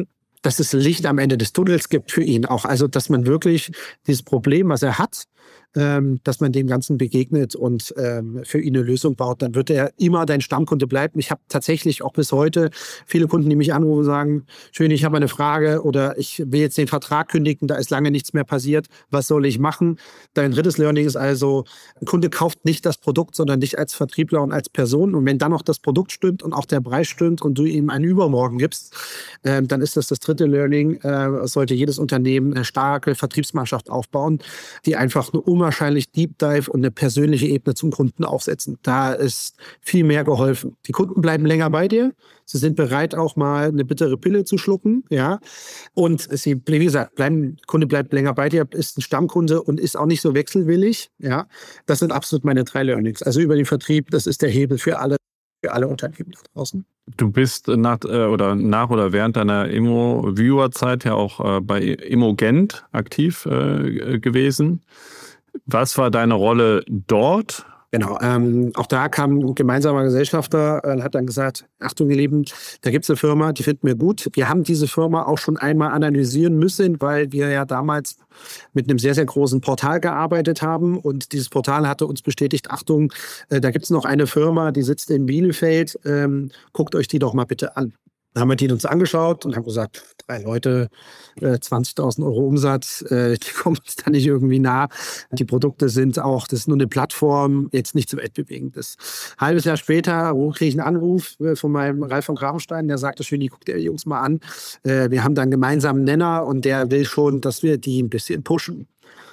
dass es Licht am Ende des Tunnels gibt für ihn auch. Also, dass man wirklich dieses Problem, was er hat, dass man dem Ganzen begegnet und für ihn eine Lösung baut, dann wird er immer dein Stammkunde bleiben. Ich habe tatsächlich auch bis heute viele Kunden, die mich anrufen und sagen, schön, ich habe eine Frage oder ich will jetzt den Vertrag kündigen, da ist lange nichts mehr passiert, was soll ich machen? Dein drittes Learning ist also, ein Kunde kauft nicht das Produkt, sondern dich als Vertriebler und als Person. Und wenn dann noch das Produkt stimmt und auch der Preis stimmt und du ihm einen Übermorgen gibst, dann ist das dritte Learning. Sollte jedes Unternehmen eine starke Vertriebsmannschaft aufbauen, die einfach eine unwahrscheinlich Deep Dive und eine persönliche Ebene zum Kunden aufsetzen. Da ist viel mehr geholfen. Die Kunden bleiben länger bei dir. Sie sind bereit, auch mal eine bittere Pille zu schlucken, ja. Und sie, wie gesagt, Kunde bleibt länger bei dir, ist ein Stammkunde und ist auch nicht so wechselwillig, ja. Das sind absolut meine 3 Learnings. Also über den Vertrieb, das ist der Hebel für alle Unternehmen da draußen.
Du bist nach oder während deiner Immo-Viewer-Zeit ja auch bei Immogent aktiv gewesen. Was war deine Rolle dort?
Genau, auch da kam ein gemeinsamer Gesellschafter und hat dann gesagt, Achtung ihr Lieben, da gibt's eine Firma, die finden wir gut. Wir haben diese Firma auch schon einmal analysieren müssen, weil wir ja damals mit einem sehr, sehr großen Portal gearbeitet haben und dieses Portal hatte uns bestätigt, Achtung, da gibt's noch eine Firma, die sitzt in Bielefeld, guckt euch die doch mal bitte an. Dann haben wir die uns angeschaut und haben gesagt, 3 Leute, 20.000 Euro Umsatz, die kommen uns da nicht irgendwie nah. Die Produkte sind auch, das ist nur eine Plattform, jetzt nicht so weltbewegendes. Halbes Jahr später kriege ich einen Anruf von meinem Ralf von Grabenstein, der sagte, schön, guckt ihr die Jungs mal an. Wir haben da einen gemeinsamen Nenner und der will schon, dass wir die ein bisschen pushen.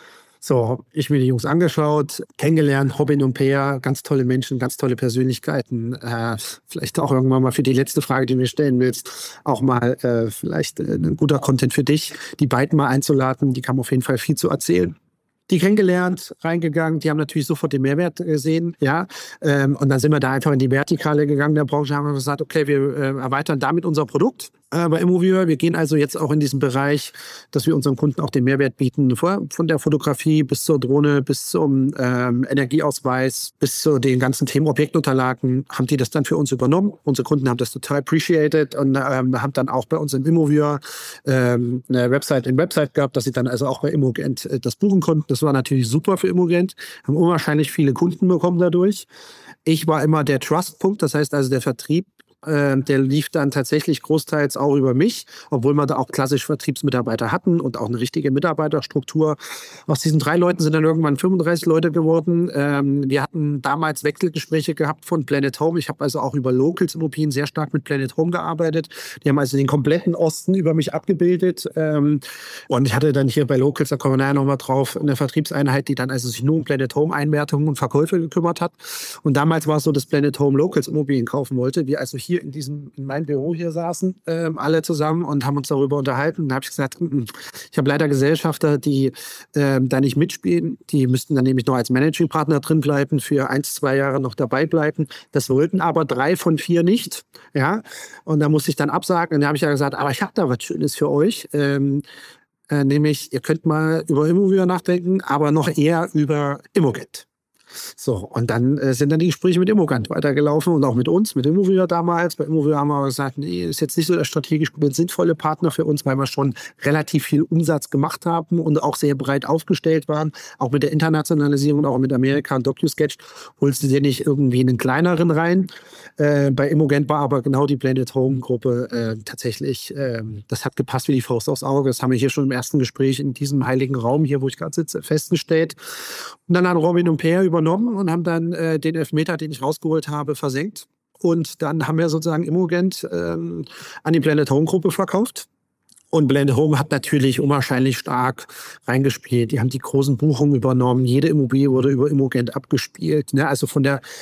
So, ich mir die Jungs angeschaut, kennengelernt, Robin und Peer, ganz tolle Menschen, ganz tolle Persönlichkeiten. Vielleicht auch irgendwann mal für die letzte Frage, die du mir stellen willst, auch mal vielleicht ein guter Content für dich, die beiden mal einzuladen. Die haben auf jeden Fall viel zu erzählen. Die kennengelernt, reingegangen, die haben natürlich sofort den Mehrwert gesehen, ja. Und dann sind wir da einfach in die Vertikale gegangen der Branche, haben wir gesagt, okay, wir erweitern damit unser Produkt bei Immoviewer. Wir gehen also jetzt auch in diesen Bereich, dass wir unseren Kunden auch den Mehrwert bieten, von der Fotografie bis zur Drohne, bis zum Energieausweis, bis zu den ganzen Themen Objektunterlagen, haben die das dann für uns übernommen. Unsere Kunden haben das total appreciated und haben dann auch bei uns in Immoviewer eine Website gehabt, dass sie dann also auch bei Immogent das buchen konnten. Das war natürlich super für Immogent, haben unwahrscheinlich viele Kunden bekommen dadurch. Ich war immer der Trust-Punkt, das heißt also der Vertrieb, der lief dann tatsächlich großteils auch über mich, obwohl wir da auch klassisch Vertriebsmitarbeiter hatten und auch eine richtige Mitarbeiterstruktur. Aus diesen 3 Leuten sind dann irgendwann 35 Leute geworden. Wir hatten damals Wechselgespräche gehabt von Planet Home. Ich habe also auch über Locals Immobilien sehr stark mit Planet Home gearbeitet. Die haben also den kompletten Osten über mich abgebildet. Und ich hatte dann hier bei Locals, da kommen wir nachher nochmal drauf, eine Vertriebseinheit, die dann also sich nur um Planet Home Einwertungen und Verkäufe gekümmert hat. Und damals war es so, dass Planet Home Locals Immobilien kaufen wollte. Wir also hier in meinem Büro hier saßen, alle zusammen und haben uns darüber unterhalten. Und da habe ich gesagt, ich habe leider Gesellschafter, die da nicht mitspielen. Die müssten dann nämlich noch als Managing-Partner drin bleiben, für 1-2 Jahre noch dabei bleiben. Das wollten aber 3 von 4 nicht. Ja? Und da musste ich dann absagen. Und da habe ich ja gesagt, aber ich habe da was Schönes für euch. Nämlich, ihr könnt mal über Immoviewer nachdenken, aber noch eher über Immogent. So, und dann sind dann die Gespräche mit Immogent weitergelaufen und auch mit uns, mit Immoviewer damals. Bei Immoviewer haben wir gesagt, nee, ist jetzt nicht so der strategisch sinnvolle Partner für uns, weil wir schon relativ viel Umsatz gemacht haben und auch sehr breit aufgestellt waren. Auch mit der Internationalisierung, auch mit Amerika und DocuSketch holst du dir nicht irgendwie einen kleineren rein. Bei Immogent war aber genau die Planet Home Gruppe tatsächlich, das hat gepasst wie die Faust aufs Auge. Das haben wir hier schon im ersten Gespräch in diesem heiligen Raum hier, wo ich gerade sitze, festgestellt. Und dann hat Robin und Peer übernommen und haben dann den Elfmeter, den ich rausgeholt habe, versenkt. Und dann haben wir sozusagen Immogent an die Planet Home Gruppe verkauft. Und Planet Home hat natürlich unwahrscheinlich stark reingespielt. Die haben die großen Buchungen übernommen. Jede Immobilie wurde über Immogent abgespielt. Ne? Also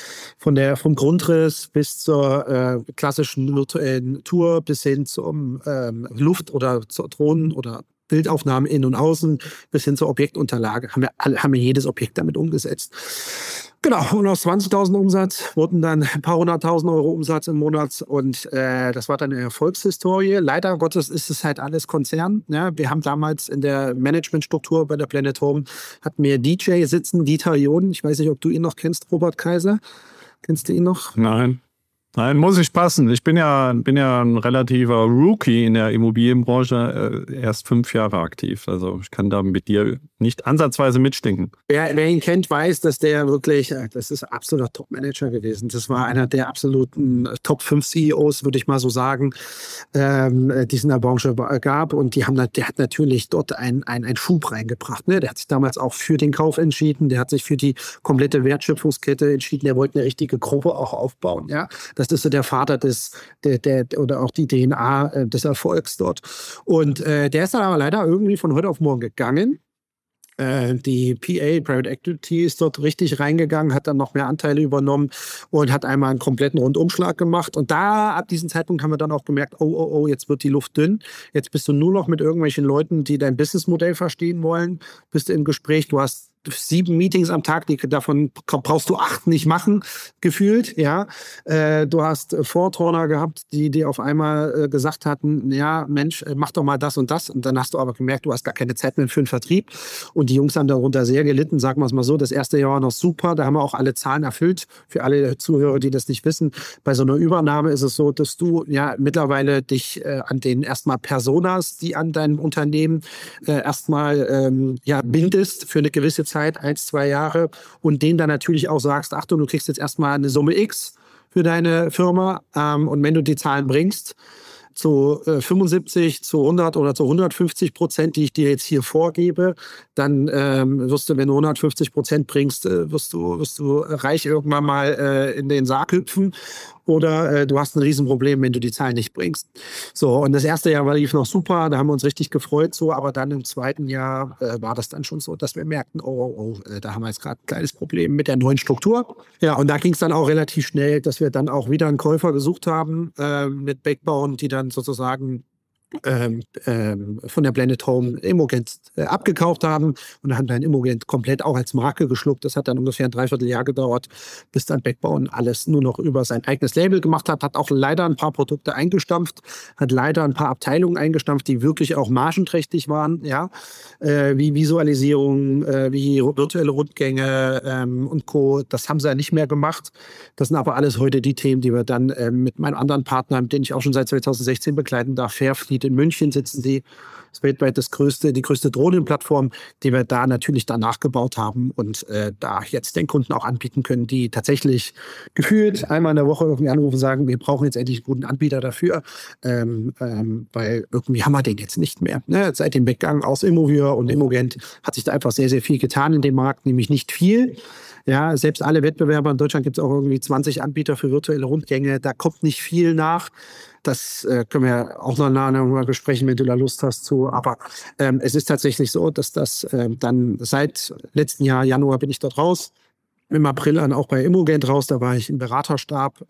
vom Grundriss bis zur klassischen virtuellen Tour bis hin zum Luft- oder zur Drohnen- oder Bildaufnahmen innen und außen bis hin zur Objektunterlage haben wir jedes Objekt damit umgesetzt. Genau, und aus 20.000 Umsatz wurden dann ein paar 100.000 Euro Umsatz im Monat und das war dann eine Erfolgshistorie. Leider Gottes ist es halt alles Konzern. Ja, wir haben damals in der Managementstruktur bei der Planet Home hatten wir DJ sitzen, Dieter John. Ich weiß nicht, ob du ihn noch kennst, Robert Kaiser. Kennst du ihn noch?
Nein. Nein, muss ich passen. Ich bin ja ein relativer Rookie in der Immobilienbranche, erst 5 Jahre aktiv. Also ich kann da mit dir nicht ansatzweise mitstinken.
Wer ihn kennt, weiß, dass der wirklich, das ist absoluter Top-Manager gewesen. Das war einer der absoluten Top 5 CEOs, würde ich mal so sagen, die es in der Branche gab. Und der hat natürlich dort einen Schub reingebracht. Ne? Der hat sich damals auch für den Kauf entschieden. Der hat sich für die komplette Wertschöpfungskette entschieden. Der wollte eine richtige Gruppe auch aufbauen. Ja? Das ist so der Vater oder auch die DNA des Erfolgs dort. Und der ist dann aber leider irgendwie von heute auf morgen gegangen. Die PA, Private Equity, ist dort richtig reingegangen, hat dann noch mehr Anteile übernommen und hat einmal einen kompletten Rundumschlag gemacht. Und ab diesem Zeitpunkt haben wir dann auch gemerkt, oh, jetzt wird die Luft dünn. Jetzt bist du nur noch mit irgendwelchen Leuten, die dein Businessmodell verstehen wollen, bist du im Gespräch. Du hast 7 Meetings am Tag, davon brauchst du 8 nicht machen, gefühlt, ja. Du hast Vorturner gehabt, die auf einmal gesagt hatten, ja, Mensch, mach doch mal das und das. Und dann hast du aber gemerkt, du hast gar keine Zeit mehr für den Vertrieb. Und die Jungs haben darunter sehr gelitten, sagen wir es mal so. Das erste Jahr war noch super, da haben wir auch alle Zahlen erfüllt. Für alle Zuhörer, die das nicht wissen, bei so einer Übernahme ist es so, dass du ja mittlerweile dich an den erstmal Personas, die an deinem Unternehmen erstmal bindest für eine gewisse Zeit, 1, 2 Jahre, und denen dann natürlich auch sagst, Achtung, du kriegst jetzt erstmal eine Summe X für deine Firma, und wenn du die Zahlen bringst, zu 75, zu 100 oder zu 150%, die ich dir jetzt hier vorgebe, dann wirst du, wenn du 150% bringst, wirst du reich irgendwann mal in den Sarg hüpfen. Oder du hast ein Riesenproblem, wenn du die Zahlen nicht bringst. So, und das erste Jahr lief noch super, da haben wir uns richtig gefreut, so, aber dann im zweiten Jahr war das dann schon so, dass wir merkten, da haben wir jetzt gerade ein kleines Problem mit der neuen Struktur. Ja, und da ging es dann auch relativ schnell, dass wir dann auch wieder einen Käufer gesucht haben mit Backbone, die dann sozusagen von der Blended Home Immogent abgekauft haben, und dann haben wir ein Immogent komplett auch als Marke geschluckt. Das hat dann ungefähr ein Dreivierteljahr gedauert, bis dann Backbone alles nur noch über sein eigenes Label gemacht hat auch leider ein paar Produkte eingestampft, hat leider ein paar Abteilungen eingestampft, die wirklich auch margenträchtig waren, ja, wie Visualisierung, wie virtuelle Rundgänge und Co. Das haben sie ja nicht mehr gemacht. Das sind aber alles heute die Themen, die wir dann mit meinem anderen Partner, mit dem ich auch schon seit 2016 begleiten darf, Fairfleet in München sitzen sie. Das ist weltweit die größte Drohnenplattform, die wir da natürlich danach gebaut haben und da jetzt den Kunden auch anbieten können, die tatsächlich gefühlt einmal in der Woche irgendwie anrufen und sagen, wir brauchen jetzt endlich einen guten Anbieter dafür, weil irgendwie haben wir den jetzt nicht mehr. Ne? Seit dem Weggang aus Immovure und Immogent hat sich da einfach sehr, sehr viel getan in dem Markt, nämlich nicht viel. Ja, selbst alle Wettbewerber in Deutschland gibt es auch irgendwie 20 Anbieter für virtuelle Rundgänge. Da kommt nicht viel nach. Das können wir auch noch mal besprechen, wenn du da Lust hast zu. Aber es ist tatsächlich so, dass das dann seit letzten Jahr, Januar, bin ich dort raus. Im April dann auch bei Immogent raus, da war ich im Beraterstab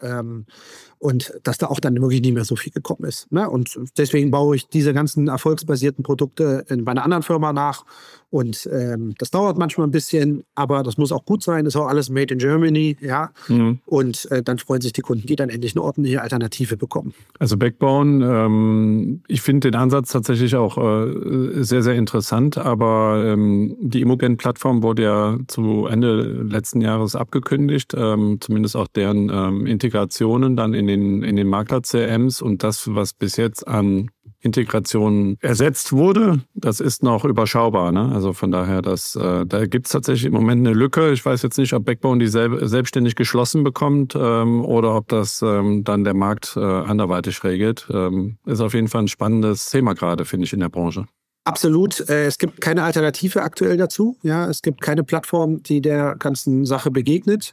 und dass da auch dann wirklich nicht mehr so viel gekommen ist. Ne? Und deswegen baue ich diese ganzen erfolgsbasierten Produkte bei einer anderen Firma nach. Und das dauert manchmal ein bisschen, aber das muss auch gut sein. Das ist auch alles made in Germany, ja. Mhm. Und dann freuen sich die Kunden, die dann endlich eine ordentliche Alternative bekommen.
Also Backbone, ich finde den Ansatz tatsächlich auch sehr, sehr interessant. Aber die Immogent-Plattform wurde ja zu Ende letzten Jahres abgekündigt. Zumindest auch deren Integrationen dann in den Makler-CMs, und das, was bis jetzt an Integration ersetzt wurde, das ist noch überschaubar. Ne? Also von daher, da gibt es tatsächlich im Moment eine Lücke. Ich weiß jetzt nicht, ob Backbone die selbstständig geschlossen bekommt oder ob das dann der Markt anderweitig regelt. Ist auf jeden Fall ein spannendes Thema gerade, finde ich, in der Branche.
Absolut. Es gibt keine Alternative aktuell dazu. Ja, es gibt keine Plattform, die der ganzen Sache begegnet.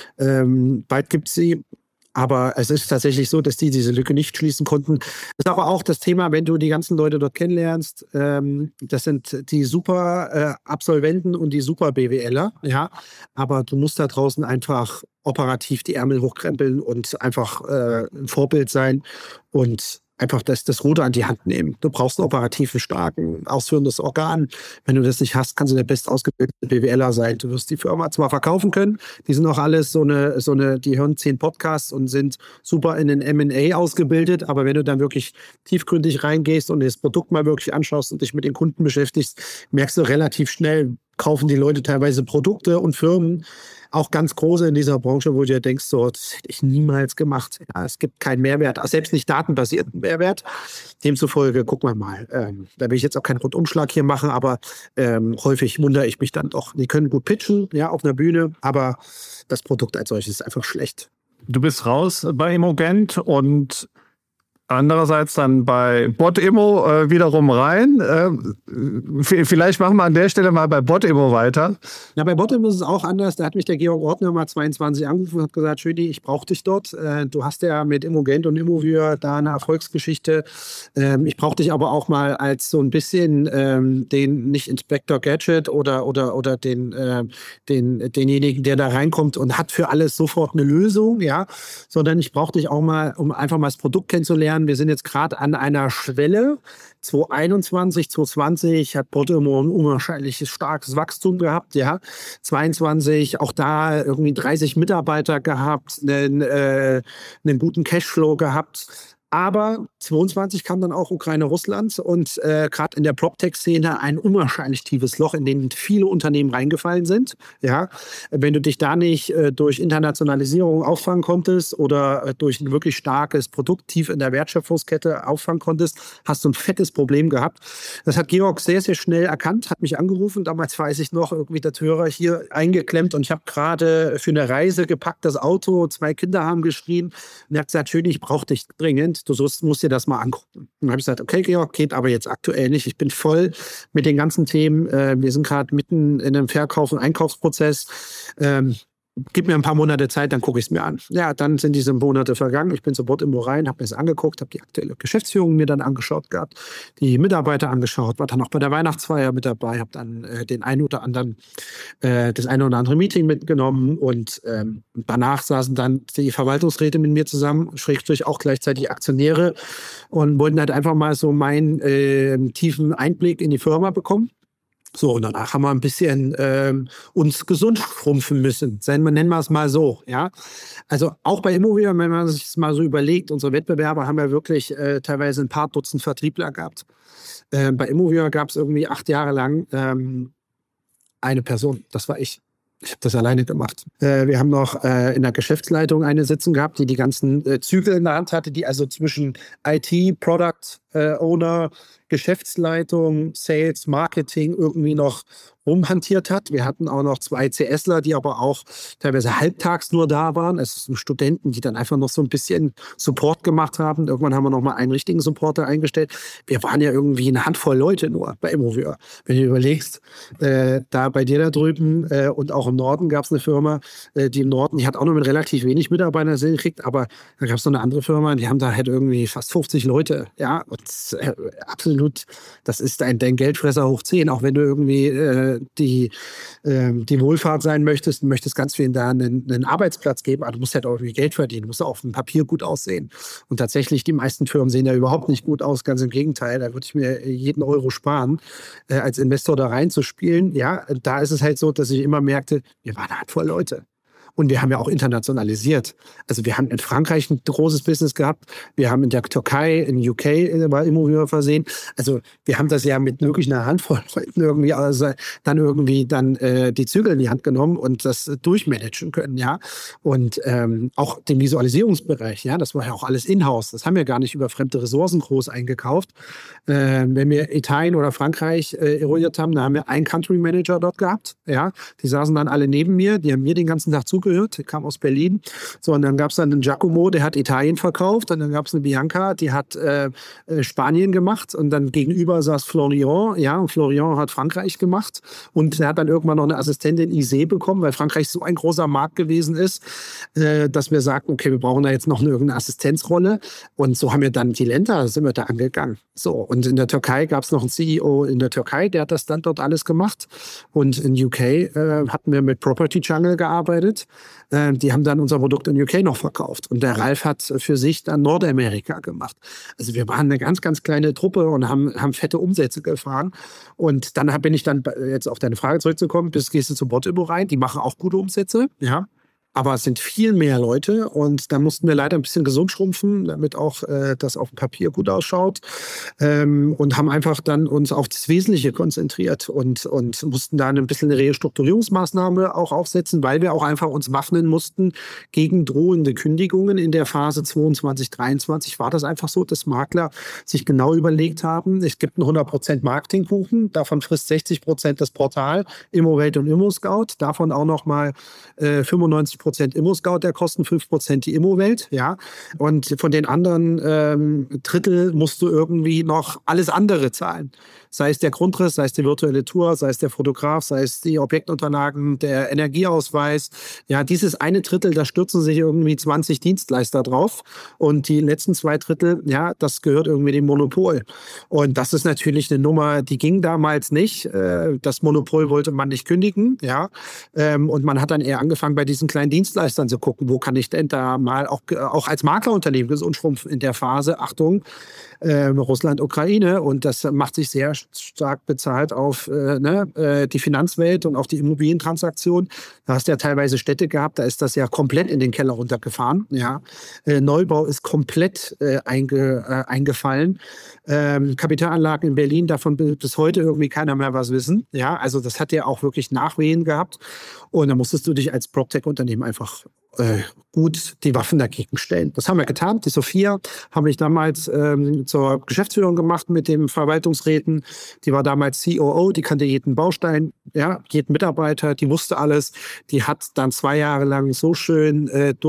Bald gibt es sie. Aber es ist tatsächlich so, dass die diese Lücke nicht schließen konnten. Das ist aber auch das Thema, wenn du die ganzen Leute dort kennenlernst. Das sind die super Absolventen und die super BWLer. Ja? Aber du musst da draußen einfach operativ die Ärmel hochkrempeln und einfach ein Vorbild sein und einfach das Ruder an die Hand nehmen. Du brauchst einen operativen, starken, ausführendes Organ. Wenn du das nicht hast, kannst du der bestausgebildete BWLer sein. Du wirst die Firma zwar verkaufen können, die sind auch alles die hören 10 Podcasts und sind super in den M&A ausgebildet, aber wenn du dann wirklich tiefgründig reingehst und das Produkt mal wirklich anschaust und dich mit den Kunden beschäftigst, merkst du relativ schnell, kaufen die Leute teilweise Produkte und Firmen, auch ganz große in dieser Branche, wo du dir denkst, so, das hätte ich niemals gemacht. Ja, es gibt keinen Mehrwert, selbst nicht datenbasierten Mehrwert. Demzufolge, gucken wir mal. Da will ich jetzt auch keinen Rundumschlag hier machen, aber häufig wundere ich mich dann doch. Die können gut pitchen, ja, auf einer Bühne, aber das Produkt als solches ist einfach schlecht.
Du bist raus bei Immogent und andererseits dann bei Bot.immo wiederum rein. Vielleicht machen wir an der Stelle mal bei Bot.immo weiter.
Ja, bei Bot.immo ist es auch anders. Da hat mich der Georg Ortner mal 22 angerufen und hat gesagt, Schödi, ich brauche dich dort. Du hast ja mit Immogent und Immoviewer da eine Erfolgsgeschichte. Ich brauche dich aber auch mal als so ein bisschen den, nicht Inspector Gadget oder denjenigen, der da reinkommt und hat für alles sofort eine Lösung, ja, sondern ich brauche dich auch mal, um einfach mal das Produkt kennenzulernen. Wir sind jetzt gerade an einer Schwelle. 2021, 2020 hat Bot.immo ein unwahrscheinlich starkes Wachstum gehabt, ja. 22 auch da irgendwie 30 Mitarbeiter gehabt, einen guten Cashflow gehabt. Aber 22 kam dann auch Ukraine, Russland und gerade in der PropTech-Szene ein unwahrscheinlich tiefes Loch, in dem viele Unternehmen reingefallen sind. Ja, wenn du dich da nicht durch Internationalisierung auffangen konntest oder durch ein wirklich starkes Produkt tief in der Wertschöpfungskette auffangen konntest, hast du ein fettes Problem gehabt. Das hat Georg sehr, sehr schnell erkannt, hat mich angerufen. Damals weiß ich noch, irgendwie der Hörer hier eingeklemmt und ich habe gerade für eine Reise gepackt das Auto, 2 Kinder haben geschrien und er hat gesagt, schön, ich brauche dich dringend. Du musst dir das mal angucken. Und dann habe ich gesagt, okay, Georg, geht aber jetzt aktuell nicht. Ich bin voll mit den ganzen Themen. Wir sind gerade mitten in einem Verkaufs- und Einkaufsprozess. Gib mir ein paar Monate Zeit, dann gucke ich es mir an. Ja, dann sind diese Monate vergangen. Ich bin zu Bot.immo rein, habe mir das angeguckt, habe die aktuelle Geschäftsführung mir dann angeschaut gehabt, die Mitarbeiter angeschaut, war dann auch bei der Weihnachtsfeier mit dabei, habe dann das eine oder andere Meeting mitgenommen und danach saßen dann die Verwaltungsräte mit mir zusammen, schrägstrich auch gleichzeitig Aktionäre und wollten halt einfach mal so meinen tiefen Einblick in die Firma bekommen. So, und danach haben wir ein bisschen uns gesund schrumpfen müssen. Nennen wir es mal so, ja. Also auch bei Immoviewer, wenn man sich das mal so überlegt, unsere Wettbewerber haben ja wirklich teilweise ein paar Dutzend Vertriebler gehabt. Bei Immoviewer gab es irgendwie 8 Jahre lang eine Person, das war ich. Ich habe das alleine gemacht. Wir haben noch in der Geschäftsleitung eine Sitzung gehabt, die ganzen Zügel in der Hand hatte, die also zwischen IT, Product Owner, Geschäftsleitung, Sales, Marketing irgendwie noch rumhantiert hat. Wir hatten auch noch 2 CSler, die aber auch teilweise halbtags nur da waren. Es sind Studenten, die dann einfach noch so ein bisschen Support gemacht haben. Irgendwann haben wir noch mal einen richtigen Supporter eingestellt. Wir waren ja irgendwie eine Handvoll Leute nur bei Immoviewer. Wenn du überlegst, da bei dir da drüben und auch im Norden gab es eine Firma, die im Norden, die hat auch nur mit relativ wenig Mitarbeitern gekriegt, aber da gab es noch eine andere Firma, die haben da halt irgendwie fast 50 Leute. Ja, und absolut, das ist dein Geldfresser hoch 10, auch wenn du irgendwie die Wohlfahrt sein möchtest, ganz vielen da einen Arbeitsplatz geben, aber du musst halt auch irgendwie Geld verdienen, du musst auf dem Papier gut aussehen. Und tatsächlich, die meisten Firmen sehen ja überhaupt nicht gut aus, ganz im Gegenteil, da würde ich mir jeden Euro sparen, als Investor da reinzuspielen. Ja, da ist es halt so, dass ich immer merkte, wir waren eine Handvoll Leute. Und wir haben ja auch internationalisiert. Also wir haben in Frankreich ein großes Business gehabt. Wir haben in der Türkei, in UK war Immoviewer versehen. Also wir haben das ja mit wirklich einer Handvoll Leuten irgendwie, die Zügel in die Hand genommen und das durchmanagen können, ja. Und auch den Visualisierungsbereich, ja, das war ja auch alles in-house. Das haben wir gar nicht über fremde Ressourcen groß eingekauft. Wenn wir Italien oder Frankreich eruiert haben, da haben wir einen Country Manager dort gehabt, ja. Die saßen dann alle neben mir, die haben mir den ganzen Tag zugehört, der kam aus Berlin. So, und dann gab es dann einen Giacomo, der hat Italien verkauft. Und dann gab es eine Bianca, die hat Spanien gemacht. Und dann gegenüber saß Florian. Ja, und Florian hat Frankreich gemacht. Und er hat dann irgendwann noch eine Assistentin Isée bekommen, weil Frankreich so ein großer Markt gewesen ist, dass wir sagten, okay, wir brauchen da jetzt noch irgendeine Assistenzrolle. Und so haben wir dann die Länder, sind wir da angegangen. So, und in der Türkei gab es noch einen CEO in der Türkei, der hat das dann dort alles gemacht. Und in UK hatten wir mit Property Jungle gearbeitet. Die haben dann unser Produkt in UK noch verkauft. Und der Ralf hat für sich dann Nordamerika gemacht. Also wir waren eine ganz, ganz kleine Truppe und haben fette Umsätze gefahren. Und dann bin ich dann, jetzt auf deine Frage zurückzukommen, gehst du zu Bot.immo rein. Die machen auch gute Umsätze, ja. Aber es sind viel mehr Leute und da mussten wir leider ein bisschen gesund schrumpfen, damit auch das auf dem Papier gut ausschaut, und haben einfach dann uns auf das Wesentliche konzentriert und mussten da ein bisschen eine Restrukturierungsmaßnahme auch aufsetzen, weil wir auch einfach uns waffnen mussten gegen drohende Kündigungen. In der Phase 22, 23 war das einfach so, dass Makler sich genau überlegt haben, es gibt einen 100% Marketingkuchen, davon frisst 60% das Portal Immowelt und ImmoScout, davon auch nochmal 95% ImmoScout der Kosten, 5% die Immowelt, ja. Und von den anderen Drittel musst du irgendwie noch alles andere zahlen. Sei es der Grundriss, sei es die virtuelle Tour, sei es der Fotograf, sei es die Objektunterlagen, der Energieausweis. Ja, dieses eine Drittel, da stürzen sich irgendwie 20 Dienstleister drauf. Und die letzten 2 Drittel, ja, das gehört irgendwie dem Monopol. Und das ist natürlich eine Nummer, die ging damals nicht. Das Monopol wollte man nicht kündigen, ja. Und man hat dann eher angefangen, bei diesen kleinen Dienstleistern zu gucken, wo kann ich denn da mal auch als Maklerunternehmen gesund schrumpfen in der Phase, Achtung, Russland, Ukraine. Und das macht sich sehr stark bezahlt auf die Finanzwelt und auf die Immobilientransaktion. Da hast du ja teilweise Städte gehabt, da ist das ja komplett in den Keller runtergefahren. Ja. Neubau ist komplett eingefallen. Kapitalanlagen in Berlin, davon bis heute irgendwie keiner mehr was wissen. Ja, also das hat ja auch wirklich Nachwehen gehabt. Und da musstest du dich als PropTech-Unternehmen einfach gut die Waffen dagegen stellen. Das haben wir getan. Die Sophia habe ich damals zur Geschäftsführung gemacht mit den Verwaltungsräten. Die war damals COO, die kannte jeden Baustein, ja, jeden Mitarbeiter, die wusste alles. Die hat dann 2 Jahre lang so schön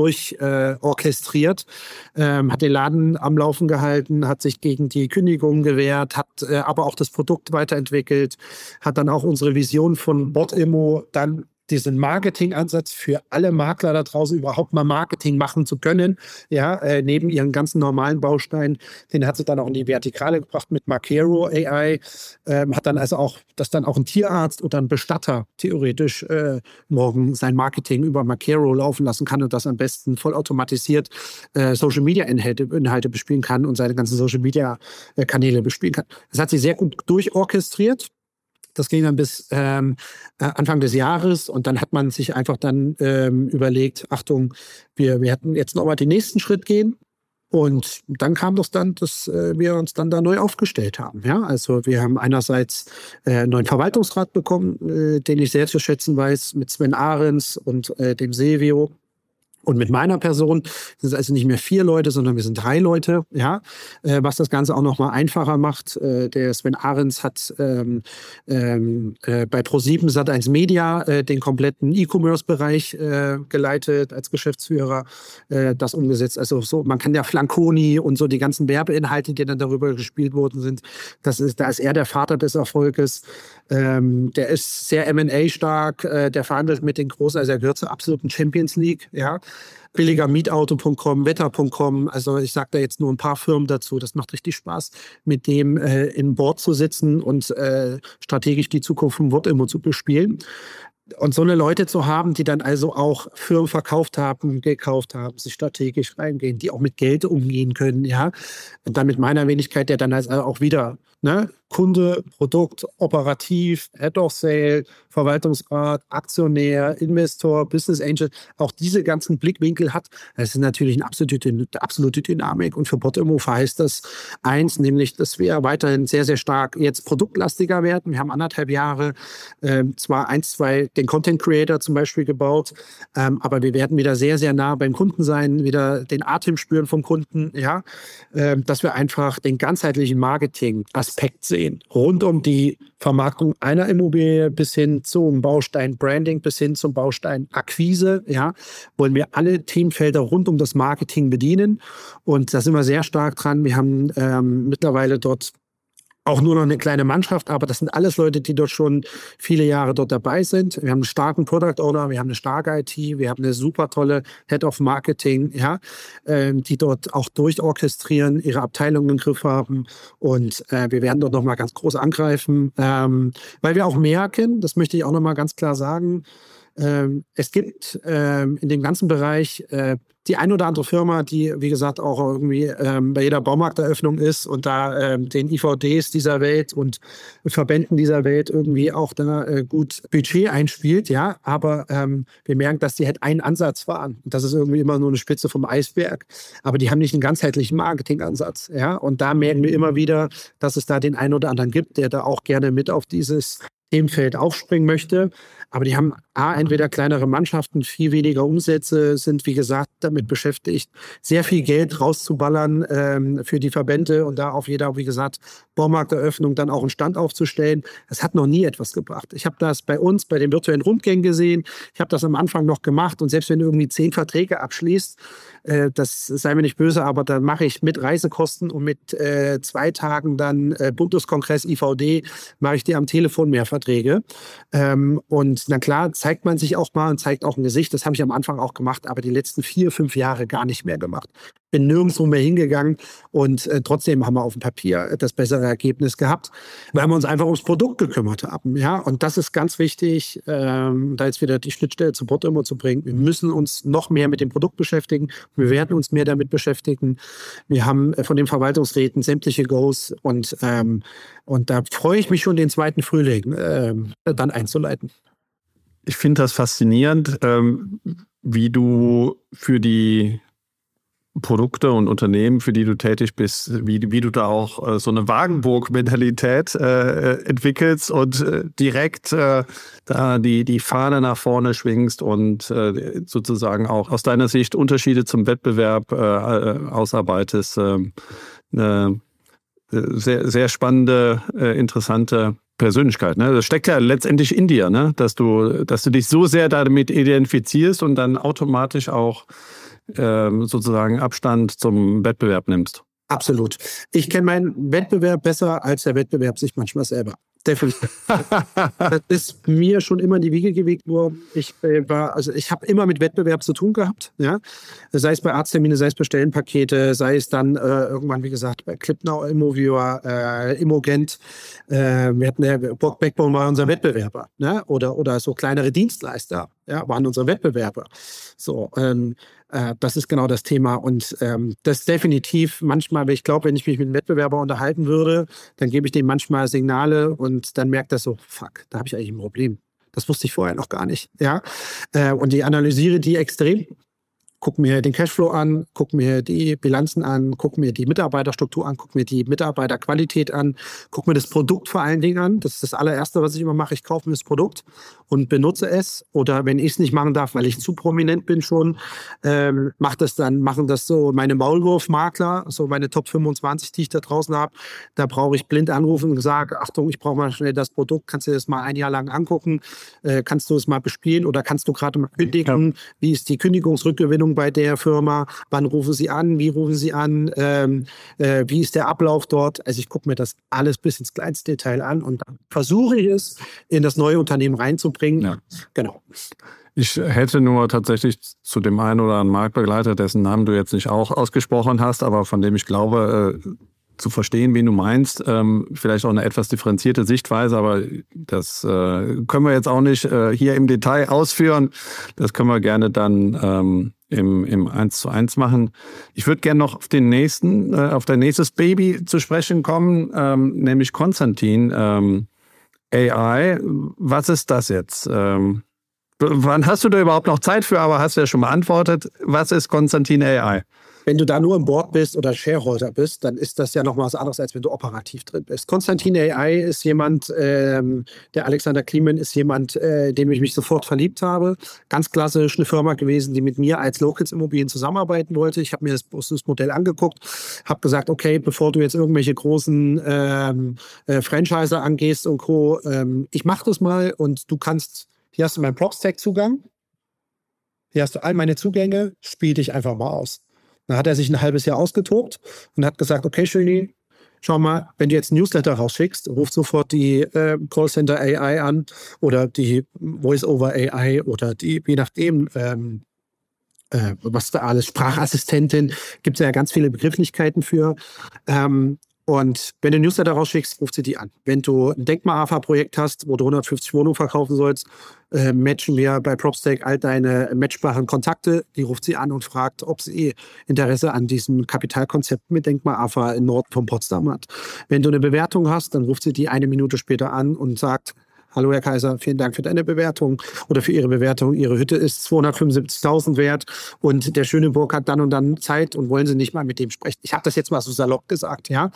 orchestriert, hat den Laden am Laufen gehalten, hat sich gegen die Kündigungen gewehrt, hat aber auch das Produkt weiterentwickelt, hat dann auch unsere Vision von Bot-Immo dann diesen Marketingansatz für alle Makler da draußen überhaupt mal Marketing machen zu können, ja, neben ihren ganzen normalen Bausteinen, den hat sie dann auch in die Vertikale gebracht mit Markero AI, hat dann also auch, dass dann auch ein Tierarzt oder ein Bestatter theoretisch morgen sein Marketing über Markero laufen lassen kann und das am besten vollautomatisiert Social Media Inhalte bespielen kann und seine ganzen Social Media Kanäle bespielen kann. Das hat sie sehr gut durchorchestriert. Das ging dann bis Anfang des Jahres und dann hat man sich einfach dann überlegt, Achtung, wir hätten jetzt nochmal den nächsten Schritt gehen. Und dann kam das dann, dass wir uns dann da neu aufgestellt haben. Ja? Also wir haben einerseits einen neuen Verwaltungsrat bekommen, den ich sehr zu schätzen weiß, mit Sven Ahrens und dem Silvio. Und mit meiner Person sind es also nicht mehr 4 Leute, sondern wir sind 3 Leute, ja, was das Ganze auch noch mal einfacher macht. Der Sven Ahrens hat bei ProSieben Sat.1 Media den kompletten E-Commerce-Bereich geleitet als Geschäftsführer, das umgesetzt. Also so, man kann ja Flanconi und so die ganzen Werbeinhalte, die dann darüber gespielt worden sind, da ist er der Vater des Erfolges. Der ist sehr M&A stark, der verhandelt mit den Großen, also er gehört zur absoluten Champions League, ja. Billigermietauto.com, Wetter.com, also ich sage da jetzt nur ein paar Firmen dazu. Das macht richtig Spaß, mit dem in Board zu sitzen und strategisch die Zukunft von Wortimo zu bespielen. Und so eine Leute zu haben, die dann also auch Firmen gekauft haben, sich strategisch reingehen, die auch mit Geld umgehen können, ja. Und dann mit meiner Wenigkeit, der dann also auch wieder, ne, Kunde, Produkt, operativ, Head of Sale, Verwaltungsrat, Aktionär, Investor, Business Angel, auch diese ganzen Blickwinkel hat. Das ist natürlich eine absolute Dynamik. Und für Bot.Immo heißt das eins, nämlich, dass wir weiterhin sehr, sehr stark jetzt produktlastiger werden. Wir haben 1,5 Jahre zwar 1, 2 den Content Creator zum Beispiel gebaut, aber wir werden wieder sehr, sehr nah beim Kunden sein, wieder den Atem spüren vom Kunden, ja, dass wir einfach den ganzheitlichen Marketing-Aspekt sehen. Rund um die Vermarktung einer Immobilie bis hin zum Baustein Branding, bis hin zum Baustein Akquise, ja, wollen wir alle Themenfelder rund um das Marketing bedienen. Und da sind wir sehr stark dran. Wir haben mittlerweile dort auch nur noch eine kleine Mannschaft, aber das sind alles Leute, die dort schon viele Jahre dort dabei sind. Wir haben einen starken Product Owner, wir haben eine starke IT, wir haben eine super tolle Head of Marketing, ja, die dort auch durchorchestrieren, ihre Abteilungen im Griff haben und wir werden dort nochmal ganz groß angreifen, weil wir auch merken, das möchte ich auch nochmal ganz klar sagen, Es gibt in dem ganzen Bereich die ein oder andere Firma, die, wie gesagt, auch irgendwie bei jeder Baumarkteröffnung ist und da den IVDs dieser Welt und Verbänden dieser Welt irgendwie auch da gut Budget einspielt, ja. Aber wir merken, dass die halt einen Ansatz fahren. Das ist irgendwie immer nur eine Spitze vom Eisberg. Aber die haben nicht einen ganzheitlichen Marketingansatz, ja. Und da merken wir immer wieder, dass es da den einen oder anderen gibt, der da auch gerne mit auf dieses Themenfeld aufspringen möchte. Aber die haben entweder kleinere Mannschaften, viel weniger Umsätze, sind, wie gesagt, damit beschäftigt, sehr viel Geld rauszuballern für die Verbände und da auf jeder, wie gesagt, Baumarkteröffnung dann auch einen Stand aufzustellen. Das hat noch nie etwas gebracht. Ich habe das bei uns, bei den virtuellen Rundgängen gesehen. Ich habe das am Anfang noch gemacht und selbst wenn du irgendwie 10 Verträge abschließt, das sei mir nicht böse, aber dann mache ich mit Reisekosten und mit 2 Tagen dann Bundeskongress IVD, mache ich dir am Telefon mehr Verträge. Und na klar, zeigt man sich auch mal und zeigt auch ein Gesicht. Das habe ich am Anfang auch gemacht, aber die letzten 4, 5 Jahre gar nicht mehr gemacht. Bin nirgendwo mehr hingegangen und trotzdem haben wir auf dem Papier das bessere Ergebnis gehabt, weil wir uns einfach ums Produkt gekümmert haben. Ja? Und das ist ganz wichtig, da jetzt wieder die Schnittstelle zu Portimo zu bringen. Wir müssen uns noch mehr mit dem Produkt beschäftigen. Wir werden uns mehr damit beschäftigen. Wir haben von den Verwaltungsräten sämtliche Goes und da freue ich mich schon, den zweiten Frühling dann einzuleiten.
Ich finde das faszinierend, wie du für die Produkte und Unternehmen, für die du tätig bist, wie du da auch so eine Wagenburg-Mentalität entwickelst und direkt da die Fahne nach vorne schwingst und sozusagen auch aus deiner Sicht Unterschiede zum Wettbewerb ausarbeitest. Eine sehr, sehr spannende, interessante Persönlichkeit. Ne? Das steckt ja letztendlich in dir, ne? Dass du dich so sehr damit identifizierst und dann automatisch auch sozusagen Abstand zum Wettbewerb nimmst.
Absolut. Ich kenne meinen Wettbewerb besser als der Wettbewerb sich manchmal selber. Definitiv. Das ist mir schon immer in die Wiege gelegt worden. Ich habe immer mit Wettbewerb zu tun gehabt. Ja? Sei es bei Arzttermine, sei es bei Stellenpakete, sei es dann irgendwann, wie gesagt, bei ClipNow, Immoviewer, Immogent. Wir hatten ja, Backbone war unser Wettbewerber. Ne? Oder so kleinere Dienstleister, ja, waren unsere Wettbewerber. So, das ist genau das Thema. Und das ist definitiv manchmal, ich glaube, wenn ich mich mit einem Wettbewerber unterhalten würde, dann gebe ich dem manchmal Signale und dann merkt er so, fuck, da habe ich eigentlich ein Problem. Das wusste ich vorher noch gar nicht. Ja? Und ich analysiere die extrem. Guck mir den Cashflow an, guck mir die Bilanzen an, guck mir die Mitarbeiterstruktur an, guck mir die Mitarbeiterqualität an, guck mir das Produkt vor allen Dingen an. Das ist das allererste, was ich immer mache. Ich kaufe mir das Produkt und benutze es. Oder wenn ich es nicht machen darf, weil ich zu prominent bin schon, machen das so meine Maulwurfmakler, so meine Top 25, die ich da draußen habe. Da brauche ich blind anrufen und sage, Achtung, ich brauche mal schnell das Produkt. Kannst du das mal ein Jahr lang angucken? Kannst du es mal bespielen oder kannst du gerade mal kündigen? Ja. Wie ist die Kündigungsrückgewinnung bei der Firma? Wann rufen Sie an? Wie rufen Sie an? Wie ist der Ablauf dort? Also ich gucke mir das alles bis ins kleinste Detail an und dann versuche ich es in das neue Unternehmen reinzubringen. Ja. Genau.
Ich hätte nur tatsächlich zu dem einen oder anderen Marktbegleiter, dessen Namen du jetzt nicht auch ausgesprochen hast, aber von dem ich glaube, zu verstehen, wen du meinst, vielleicht auch eine etwas differenzierte Sichtweise, aber das können wir jetzt auch nicht hier im Detail ausführen. Das können wir gerne dann im 1:1 machen. Ich würde gerne noch auf dein nächstes Baby zu sprechen kommen, nämlich Konstantin AI. Was ist das jetzt? Wann hast du da überhaupt noch Zeit für? Aber hast du ja schon beantwortet. Was ist Konstantin AI?
Wenn du da nur im Board bist oder Shareholder bist, dann ist das ja noch mal was anderes, als wenn du operativ drin bist. Konstantin AI ist jemand, der Alexander Kliemann ist jemand, dem ich mich sofort verliebt habe. Ganz klassisch eine Firma gewesen, die mit mir als Locals Immobilien zusammenarbeiten wollte. Ich habe mir das Modell angeguckt, habe gesagt, okay, bevor du jetzt irgendwelche großen Franchiser angehst und Co., ich mache das mal und du kannst, hier hast du meinen Propstack-Zugang, hier hast du all meine Zugänge, spiel dich einfach mal aus. Dann hat er sich ein halbes Jahr ausgetobt und hat gesagt, okay, Schöni, schau mal, wenn du jetzt ein Newsletter rausschickst, ruft sofort die Callcenter AI an oder die Voice-over AI oder die, je nachdem, was da alles, Sprachassistentin, gibt es ja ganz viele Begrifflichkeiten für. Und wenn du Newsletter rausschickst, ruft sie die an. Wenn du ein Denkmal-AFA-Projekt hast, wo du 150 Wohnungen verkaufen sollst, matchen wir bei PropStake all deine matchbaren Kontakte. Die ruft sie an und fragt, ob sie Interesse an diesem Kapitalkonzept mit Denkmal-AFA im Norden von Potsdam hat. Wenn du eine Bewertung hast, dann ruft sie die 1 Minute später an und sagt, hallo Herr Kaiser, vielen Dank für deine Bewertung oder für Ihre Bewertung. Ihre Hütte ist 275.000 wert und der Schöneburg hat dann und dann Zeit und wollen Sie nicht mal mit dem sprechen. Ich habe das jetzt mal so salopp gesagt, ja.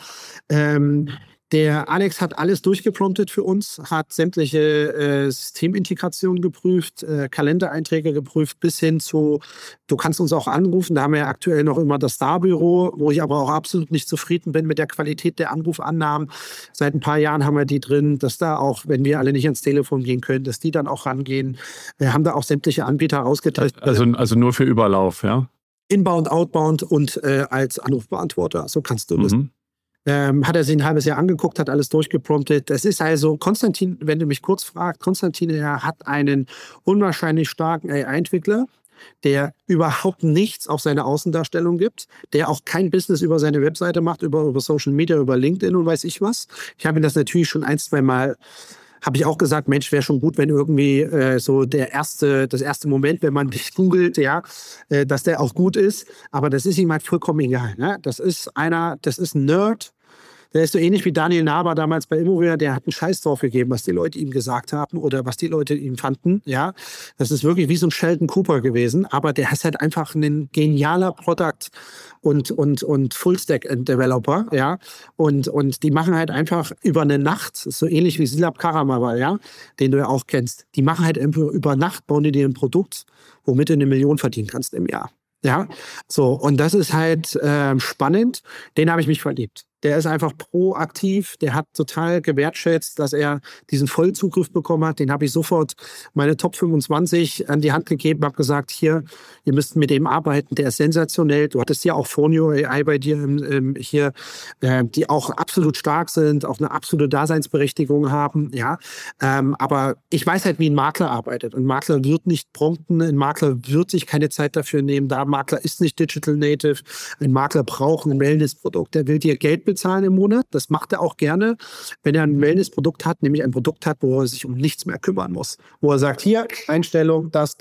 Der Alex hat alles durchgepromptet für uns, hat sämtliche Systemintegrationen geprüft, Kalendereinträge geprüft, bis hin zu, du kannst uns auch anrufen. Da haben wir ja aktuell noch immer das Starbüro, wo ich aber auch absolut nicht zufrieden bin mit der Qualität der Anrufannahmen. Seit ein paar Jahren haben wir die drin, dass da auch, wenn wir alle nicht ans Telefon gehen können, dass die dann auch rangehen. Wir haben da auch sämtliche Anbieter rausgetestet.
Also nur für Überlauf, ja?
Inbound, Outbound und als Anrufbeantworter. So kannst du das. Hat er sich ein halbes Jahr angeguckt, hat alles durchgepromptet. Das ist also, Konstantin, wenn du mich kurz fragst, Konstantin hat einen unwahrscheinlich starken AI-Entwickler, der überhaupt nichts auf seine Außendarstellung gibt, der auch kein Business über seine Webseite macht, über Social Media, über LinkedIn und weiß ich was. Ich habe ihm das natürlich schon 1, 2 Mal habe ich auch gesagt, Mensch, wäre schon gut, wenn irgendwie so das erste Moment, wenn man dich googelt, ja, dass der auch gut ist. Aber das ist ihm halt vollkommen egal. Ne? Das ist ein Nerd. Der ist so ähnlich wie Daniel Naber damals bei Immoria, der hat einen Scheiß drauf gegeben, was die Leute ihm gesagt haben oder was die Leute ihm fanden. Ja, das ist wirklich wie so ein Sheldon Cooper gewesen, aber der ist halt einfach ein genialer Product und Full-Stack-Developer, ja. Und die machen halt einfach über eine Nacht, so ähnlich wie Silab Karamal, ja, den du ja auch kennst. Die machen halt über Nacht, bauen die dir ein Produkt, womit du 1 Million verdienen kannst im Jahr. Ja, so, und das ist halt spannend. Den habe ich mich verliebt. Der ist einfach proaktiv, der hat total gewertschätzt, dass er diesen Vollzugriff bekommen hat. Den habe ich sofort meine Top 25 an die Hand gegeben, habe gesagt, hier, ihr müsst mit dem arbeiten, der ist sensationell. Du hattest ja auch Fornio AI bei dir hier, die auch absolut stark sind, auch eine absolute Daseinsberechtigung haben. Ja, aber ich weiß halt, wie ein Makler arbeitet. Ein Makler wird nicht prompten, ein Makler wird sich keine Zeit dafür nehmen. Der Makler ist nicht Digital Native. Ein Makler braucht ein Wellness-Produkt. Der will dir Geld bezahlen im Monat. Das macht er auch gerne, wenn er ein Wellness-Produkt hat, nämlich ein Produkt hat, wo er sich um nichts mehr kümmern muss. Wo er sagt, hier, Einstellung, das,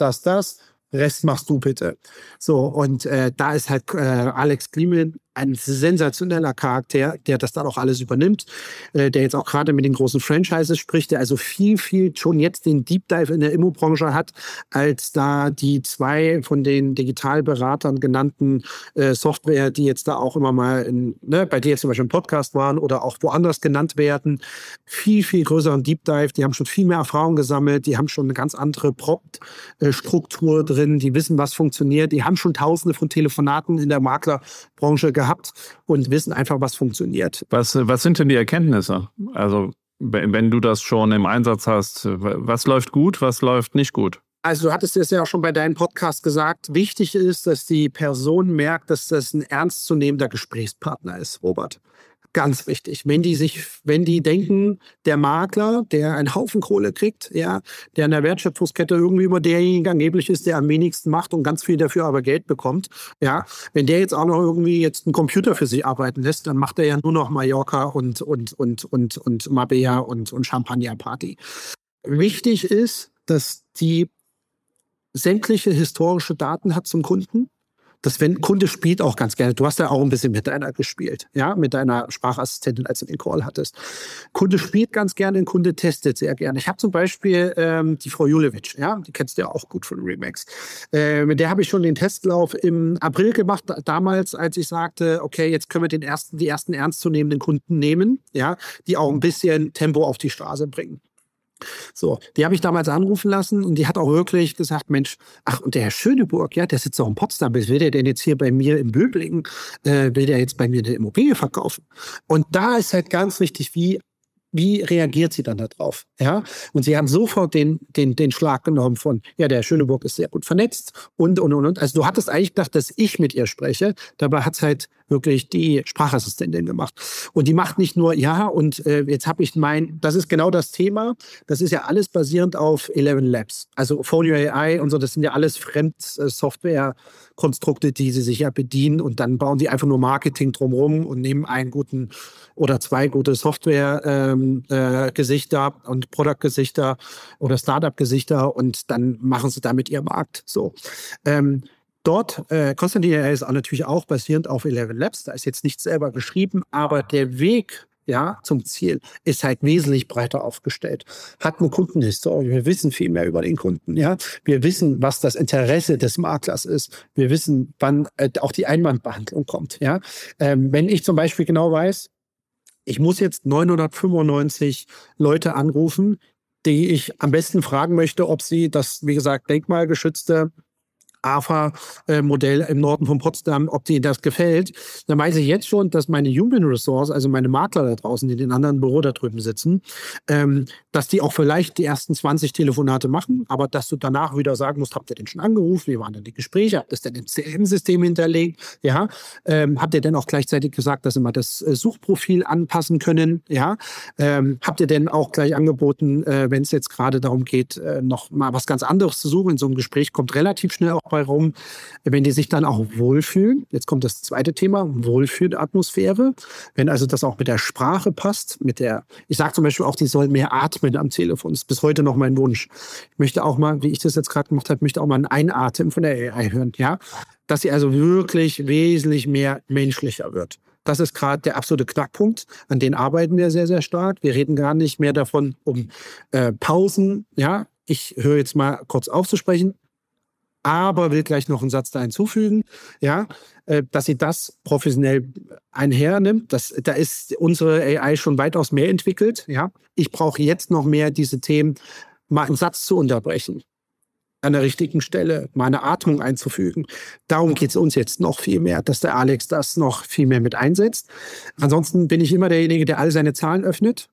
Rest machst du bitte. So, und da ist halt Alex Kliemann ein sensationeller Charakter, der das dann auch alles übernimmt, der jetzt auch gerade mit den großen Franchises spricht, der also viel schon jetzt den Deep Dive in der Immobranche hat, als da die 2 von den Digitalberatern genannten Software, die jetzt da auch immer mal bei dir jetzt zum Beispiel im Podcast waren oder auch woanders genannt werden, viel größeren Deep Dive, die haben schon viel mehr Erfahrung gesammelt, die haben schon eine ganz andere Prompt-Struktur drin, die wissen, was funktioniert, die haben schon Tausende von Telefonaten in der Maklerbranche gehabt und wissen einfach, was funktioniert.
Was sind denn die Erkenntnisse? Also wenn du das schon im Einsatz hast, was läuft gut, was läuft nicht gut?
Also du hattest es ja auch schon bei deinem Podcast gesagt, wichtig ist, dass die Person merkt, dass das ein ernstzunehmender Gesprächspartner ist, Robert. Ganz wichtig. Wenn die denken, der Makler, der einen Haufen Kohle kriegt, ja, der in der Wertschöpfungskette irgendwie immer derjenige angeblich ist, der am wenigsten macht und ganz viel dafür aber Geld bekommt, ja, wenn der jetzt auch noch irgendwie jetzt einen Computer für sich arbeiten lässt, dann macht er ja nur noch Mallorca und Marbella und Champagner-Party. Wichtig ist, dass die sämtliche historische Daten hat zum Kunden. Kunde spielt auch ganz gerne. Du hast ja auch ein bisschen mit deiner gespielt, ja, mit deiner Sprachassistentin, als du den Call hattest. Kunde spielt ganz gerne, ein Kunde testet sehr gerne. Ich habe zum Beispiel die Frau Julewitsch, ja, die kennst du ja auch gut von Remax. Mit der habe ich schon den Testlauf im April gemacht, damals, als ich sagte, okay, jetzt können wir die ersten ernstzunehmenden Kunden nehmen, ja, die auch ein bisschen Tempo auf die Straße bringen. So, die habe ich damals anrufen lassen und die hat auch wirklich gesagt, Mensch, und der Herr Schöneburg, ja, der sitzt auch in Potsdam, will der denn jetzt hier bei mir in Böblingen, will der jetzt bei mir eine Immobilie verkaufen? Und da ist halt ganz wichtig, wie reagiert sie dann darauf? Ja, und sie haben sofort den Schlag genommen von, ja, der Herr Schöneburg ist sehr gut vernetzt und. Also du hattest eigentlich gedacht, dass ich mit ihr spreche. Dabei hat es halt wirklich die Sprachassistentin gemacht. Und die macht nicht nur, ja, und jetzt habe ich das ist genau das Thema. Das ist ja alles basierend auf 11 Labs. Also Folio AI und so, das sind ja alles Fremdsoftware-Konstrukte, die sie sich ja bedienen. Und dann bauen die einfach nur Marketing drumherum und nehmen einen guten oder zwei gute Software-Gesichter und Product-Gesichter oder Startup-Gesichter und dann machen sie damit ihr Markt. So. Dort, Konstantin AI ist auch natürlich auch basierend auf 11 Labs, da ist jetzt nichts selber geschrieben, aber der Weg zum Ziel ist halt wesentlich breiter aufgestellt. Hat eine Kundenhistorie, wir wissen viel mehr über den Kunden. Ja? Wir wissen, was das Interesse des Maklers ist. Wir wissen, wann auch die Einwandbehandlung kommt. Ja? Wenn ich zum Beispiel genau weiß, ich muss jetzt 995 Leute anrufen, die ich am besten fragen möchte, ob sie das, wie gesagt, denkmalgeschützte AFA-Modell im Norden von Potsdam, ob denen das gefällt, dann weiß ich jetzt schon, dass meine Human Resource, also meine Makler da draußen, die in den anderen Büro da drüben sitzen, dass die auch vielleicht die ersten 20 Telefonate machen, aber dass du danach wieder sagen musst, habt ihr denn schon angerufen, wie waren denn die Gespräche, habt ihr das denn im CRM-System hinterlegt, ja, habt ihr denn auch gleichzeitig gesagt, dass sie mal das Suchprofil anpassen können, ja, habt ihr denn auch gleich angeboten, wenn es jetzt gerade darum geht, noch mal was ganz anderes zu suchen, in so einem Gespräch kommt relativ schnell auch bei rum, wenn die sich dann auch wohlfühlen. Jetzt kommt das zweite Thema, Wohlfühlatmosphäre. Wenn also das auch mit der Sprache passt, ich sage zum Beispiel auch, die sollen mehr atmen am Telefon. Das ist bis heute noch mein Wunsch. Ich möchte auch mal, wie ich das jetzt gerade gemacht habe, möchte auch mal ein Einatmen von der AI hören, ja. Dass sie also wirklich wesentlich mehr menschlicher wird. Das ist gerade der absolute Knackpunkt. An den arbeiten wir sehr, sehr stark. Wir reden gar nicht mehr davon Pausen, ja. Ich höre jetzt mal kurz auf zu sprechen, aber will gleich noch einen Satz da hinzufügen, ja, dass sie das professionell einhernimmt. Da ist unsere AI schon weitaus mehr entwickelt. Ja. Ich brauche jetzt noch mehr diese Themen, mal einen Satz zu unterbrechen, an der richtigen Stelle, mal eine Atmung einzufügen. Darum geht es uns jetzt noch viel mehr, dass der Alex das noch viel mehr mit einsetzt. Ansonsten bin ich immer derjenige, der alle seine Zahlen öffnet.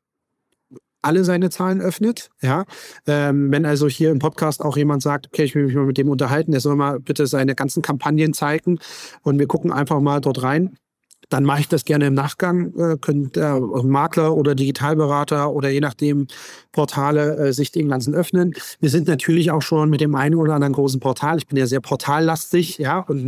Ja. Wenn also hier im Podcast auch jemand sagt, okay, ich will mich mal mit dem unterhalten, der soll mal bitte seine ganzen Kampagnen zeigen und wir gucken einfach mal dort rein. Dann mache ich das gerne im Nachgang, können der Makler oder Digitalberater oder je nachdem Portale sich den ganzen öffnen. Wir sind natürlich auch schon mit dem einen oder anderen großen Portal, ich bin ja sehr portallastig, ja, und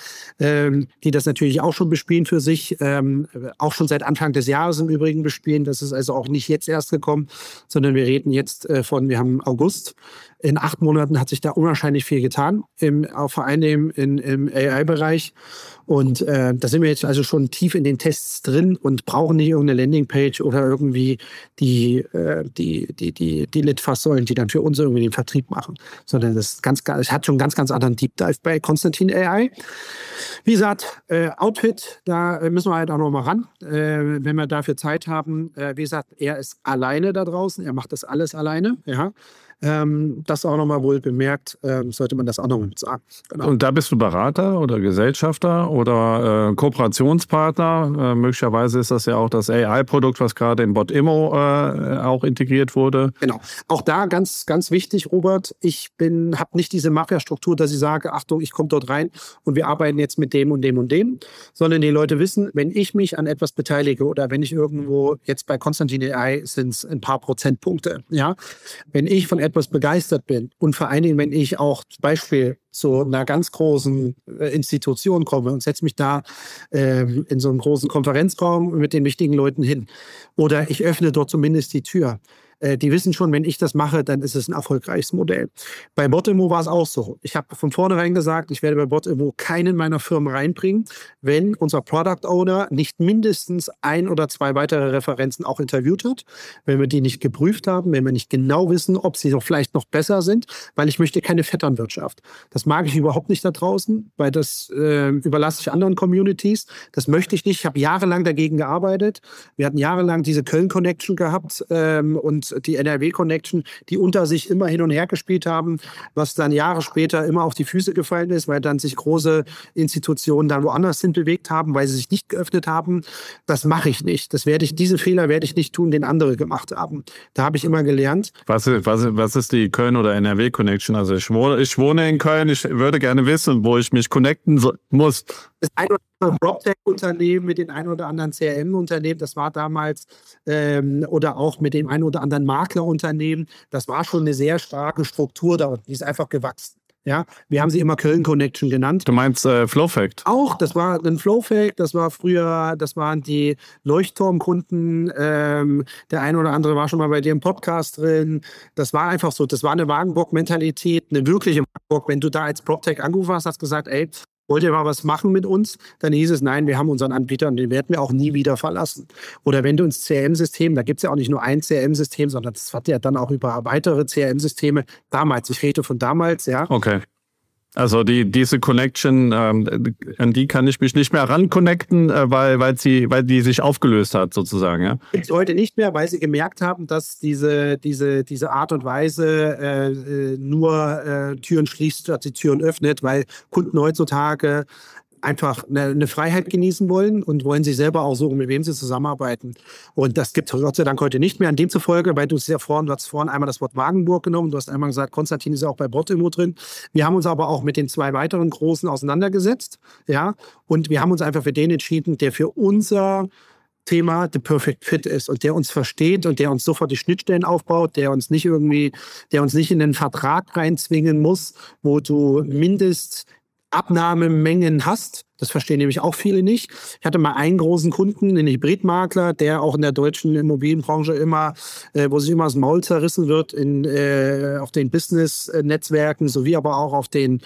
die das natürlich auch schon bespielen für sich, auch schon seit Anfang des Jahres im Übrigen bespielen. Das ist also auch nicht jetzt erst gekommen, sondern wir reden jetzt wir haben August. In 8 Monaten hat sich da unwahrscheinlich viel getan, vor allem im AI-Bereich. Und da sind wir jetzt also schon tief in den Tests drin und brauchen nicht irgendeine Landingpage oder irgendwie die Litfaßsäulen, die dann für uns irgendwie den Vertrieb machen. Sondern das hat schon einen ganz, ganz anderen Deep Dive bei Konstantin AI. Wie gesagt, Outfit, da müssen wir halt auch noch mal ran, wenn wir dafür Zeit haben. Wie gesagt, er ist alleine da draußen, er macht das alles alleine, ja. Das auch nochmal wohl bemerkt, sollte man das auch noch sagen. Genau.
Und da bist du Berater oder Gesellschafter oder Kooperationspartner. Möglicherweise ist das ja auch das AI-Produkt, was gerade in Bot.immo auch integriert wurde.
Genau. Auch da ganz, ganz wichtig, Robert, ich habe nicht diese Mafia-Struktur, dass ich sage, Achtung, ich komme dort rein und wir arbeiten jetzt mit dem und dem und dem, sondern die Leute wissen, wenn ich mich an etwas beteilige oder wenn ich irgendwo, jetzt bei Konstantin AI sind es ein paar Prozentpunkte, ja, wenn ich von etwas begeistert bin und vor allen Dingen, wenn ich auch zum Beispiel zu einer ganz großen Institution komme und setze mich da in so einen großen Konferenzraum mit den wichtigen Leuten hin oder ich öffne dort zumindest die Tür. Die wissen schon, wenn ich das mache, dann ist es ein erfolgreiches Modell. Bei Bot.immo war es auch so. Ich habe von vornherein gesagt, ich werde bei Bot.immo keinen meiner Firmen reinbringen, wenn unser Product Owner nicht mindestens 1 oder 2 weitere Referenzen auch interviewt hat, wenn wir die nicht geprüft haben, wenn wir nicht genau wissen, ob sie vielleicht noch besser sind, weil ich möchte keine Vetternwirtschaft. Das Das mag ich überhaupt nicht da draußen, weil das überlasse ich anderen Communities. Das möchte ich nicht. Ich habe jahrelang dagegen gearbeitet. Wir hatten jahrelang diese Köln-Connection gehabt und die NRW-Connection, die unter sich immer hin und her gespielt haben, was dann Jahre später immer auf die Füße gefallen ist, weil dann sich große Institutionen dann woanders hin bewegt haben, weil sie sich nicht geöffnet haben. Das mache ich nicht. Diese Fehler werde ich nicht tun, den andere gemacht haben. Da habe ich immer gelernt.
Was ist die Köln- oder NRW-Connection? Also ich wohne in Köln, ich würde gerne wissen, wo ich mich connecten muss.
Das ein oder andere PropTech-Unternehmen mit den ein oder anderen CRM-Unternehmen, das war damals, oder auch mit dem ein oder anderen Maklerunternehmen, das war schon eine sehr starke Struktur da und die ist einfach gewachsen. Ja, wir haben sie immer Köln-Connection genannt.
Du meinst Flowfact?
Auch, das war ein Flowfact, das waren die Leuchtturmkunden. Der eine oder andere war schon mal bei dir im Podcast drin. Das war einfach so, das war eine Wagenburg-Mentalität, eine wirkliche Wagenburg. Wenn du da als PropTech angerufen hast gesagt, ey, wollt ihr mal was machen mit uns? Dann hieß es, nein, wir haben unseren Anbieter und den werden wir auch nie wieder verlassen. Oder wenn du ins CRM-System, da gibt es ja auch nicht nur ein CRM-System, sondern das hat ja dann auch über weitere CRM-Systeme damals. Ich rede von damals, ja.
Okay. Also diese Connection, an die kann ich mich nicht mehr ranconnecten, weil die sich aufgelöst hat, sozusagen, ja?
Gibt es heute nicht mehr, weil sie gemerkt haben, dass diese Art und Weise nur Türen schließt, statt die Türen öffnet, weil Kunden heutzutage einfach eine Freiheit genießen wollen und wollen sich selber auch suchen, mit wem sie zusammenarbeiten. Und das gibt es Gott sei Dank heute nicht mehr. An demzufolge, weil du hast vorhin einmal das Wort Wagenburg genommen, du hast einmal gesagt, Konstantin ist ja auch bei Brotimo drin. Wir haben uns aber auch mit den 2 weiteren Großen auseinandergesetzt, ja, und wir haben uns einfach für den entschieden, der für unser Thema the perfect fit ist und der uns versteht und der uns sofort die Schnittstellen aufbaut, der uns nicht in den Vertrag reinzwingen muss, wo du Abnahmemengen hast. Das verstehen nämlich auch viele nicht. Ich hatte mal einen großen Kunden, einen Hybridmakler, der auch in der deutschen Immobilienbranche immer, wo sich immer das Maul zerrissen wird auf den Business-Netzwerken sowie aber auch auf den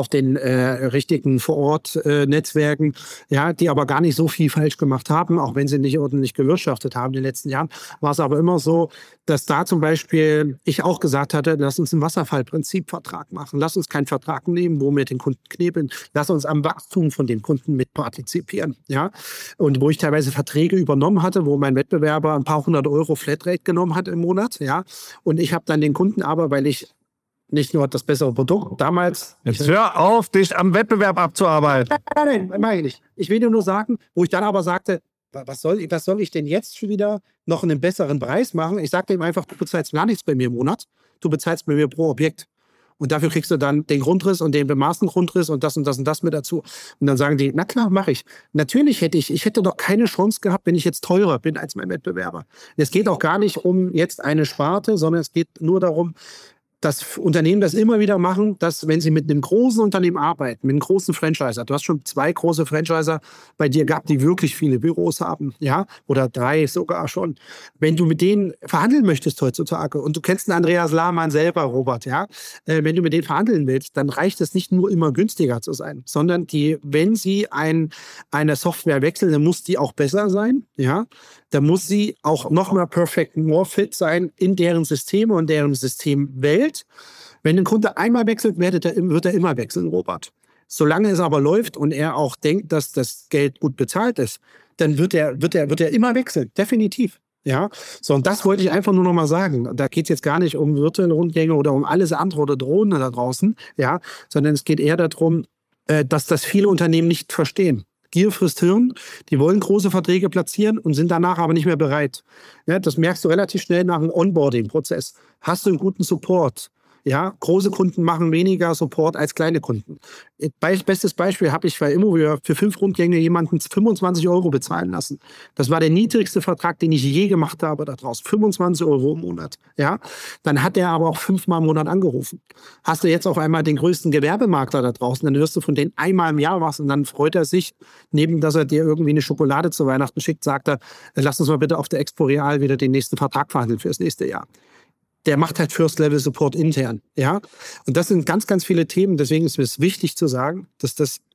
richtigen Vor-Ort-Netzwerken, ja, die aber gar nicht so viel falsch gemacht haben, auch wenn sie nicht ordentlich gewirtschaftet haben in den letzten Jahren. War es aber immer so, dass da zum Beispiel ich auch gesagt hatte, lass uns einen Wasserfallprinzip-Vertrag machen. Lass uns keinen Vertrag nehmen, wo wir den Kunden knebeln. Lass uns am Wachstum von dem Kunden mitpartizipieren. Ja? Und wo ich teilweise Verträge übernommen hatte, wo mein Wettbewerber ein paar 100 Euro Flatrate genommen hat im Monat. Ja? Und ich habe dann den Kunden aber, weil ich nicht nur das bessere Produkt damals...
Jetzt hör auf, dich am Wettbewerb abzuarbeiten.
Nein, meine ich nicht. Ich will dir nur sagen, wo ich dann aber sagte, was soll ich denn jetzt schon wieder noch einen besseren Preis machen? Ich sagte ihm einfach, du bezahlst gar nichts bei mir im Monat. Du bezahlst bei mir pro Objekt. Und dafür kriegst du dann den Grundriss und den bemaßten Grundriss und das und das und das mit dazu. Und dann sagen die, na klar, mache ich. Natürlich ich hätte doch keine Chance gehabt, wenn ich jetzt teurer bin als mein Wettbewerber. Es geht auch gar nicht um jetzt eine Sparte, sondern es geht nur darum, dass Unternehmen das immer wieder machen, dass wenn sie mit einem großen Unternehmen arbeiten, mit einem großen Franchiser, du hast schon 2 große Franchiser bei dir gehabt, die wirklich viele Büros haben, ja, oder 3 sogar schon. Wenn du mit denen verhandeln möchtest heutzutage und du kennst einen Andreas Lahmann selber, Robert, ja, wenn du mit denen verhandeln willst, dann reicht es nicht nur immer günstiger zu sein, sondern wenn sie eine Software wechseln, dann muss die auch besser sein, ja. Da muss sie auch noch mal perfect more fit sein in deren Systeme und deren Systemwelt. Wenn ein Kunde einmal wechselt, wird er immer wechseln, Robert. Solange es aber läuft und er auch denkt, dass das Geld gut bezahlt ist, dann wird er immer wechseln, definitiv. Ja, so, und das wollte ich einfach nur noch mal sagen. Da geht es jetzt gar nicht um virtuelle Rundgänge oder um alles andere oder Drohnen da draußen, ja, sondern es geht eher darum, dass das viele Unternehmen nicht verstehen. Gier frisst Hirn, die wollen große Verträge platzieren und sind danach aber nicht mehr bereit. Ja, das merkst du relativ schnell nach einem Onboarding-Prozess. Hast du einen guten Support? Ja, große Kunden machen weniger Support als kleine Kunden. Bestes Beispiel habe ich bei Immobilier für 5 Rundgänge jemanden 25 Euro bezahlen lassen. Das war der niedrigste Vertrag, den ich je gemacht habe da draußen. 25 Euro im Monat. Ja, dann hat er aber auch 5-mal im Monat angerufen. Hast du jetzt auf einmal den größten Gewerbemakler da draußen, dann hörst du von denen einmal im Jahr was und dann freut er sich, neben dass er dir irgendwie eine Schokolade zu Weihnachten schickt, sagt er, lass uns mal bitte auf der Expo Real wieder den nächsten Vertrag verhandeln fürs nächste Jahr. Der macht halt First-Level-Support intern, ja. Und das sind ganz, ganz viele Themen. Deswegen ist es wichtig zu sagen, dass das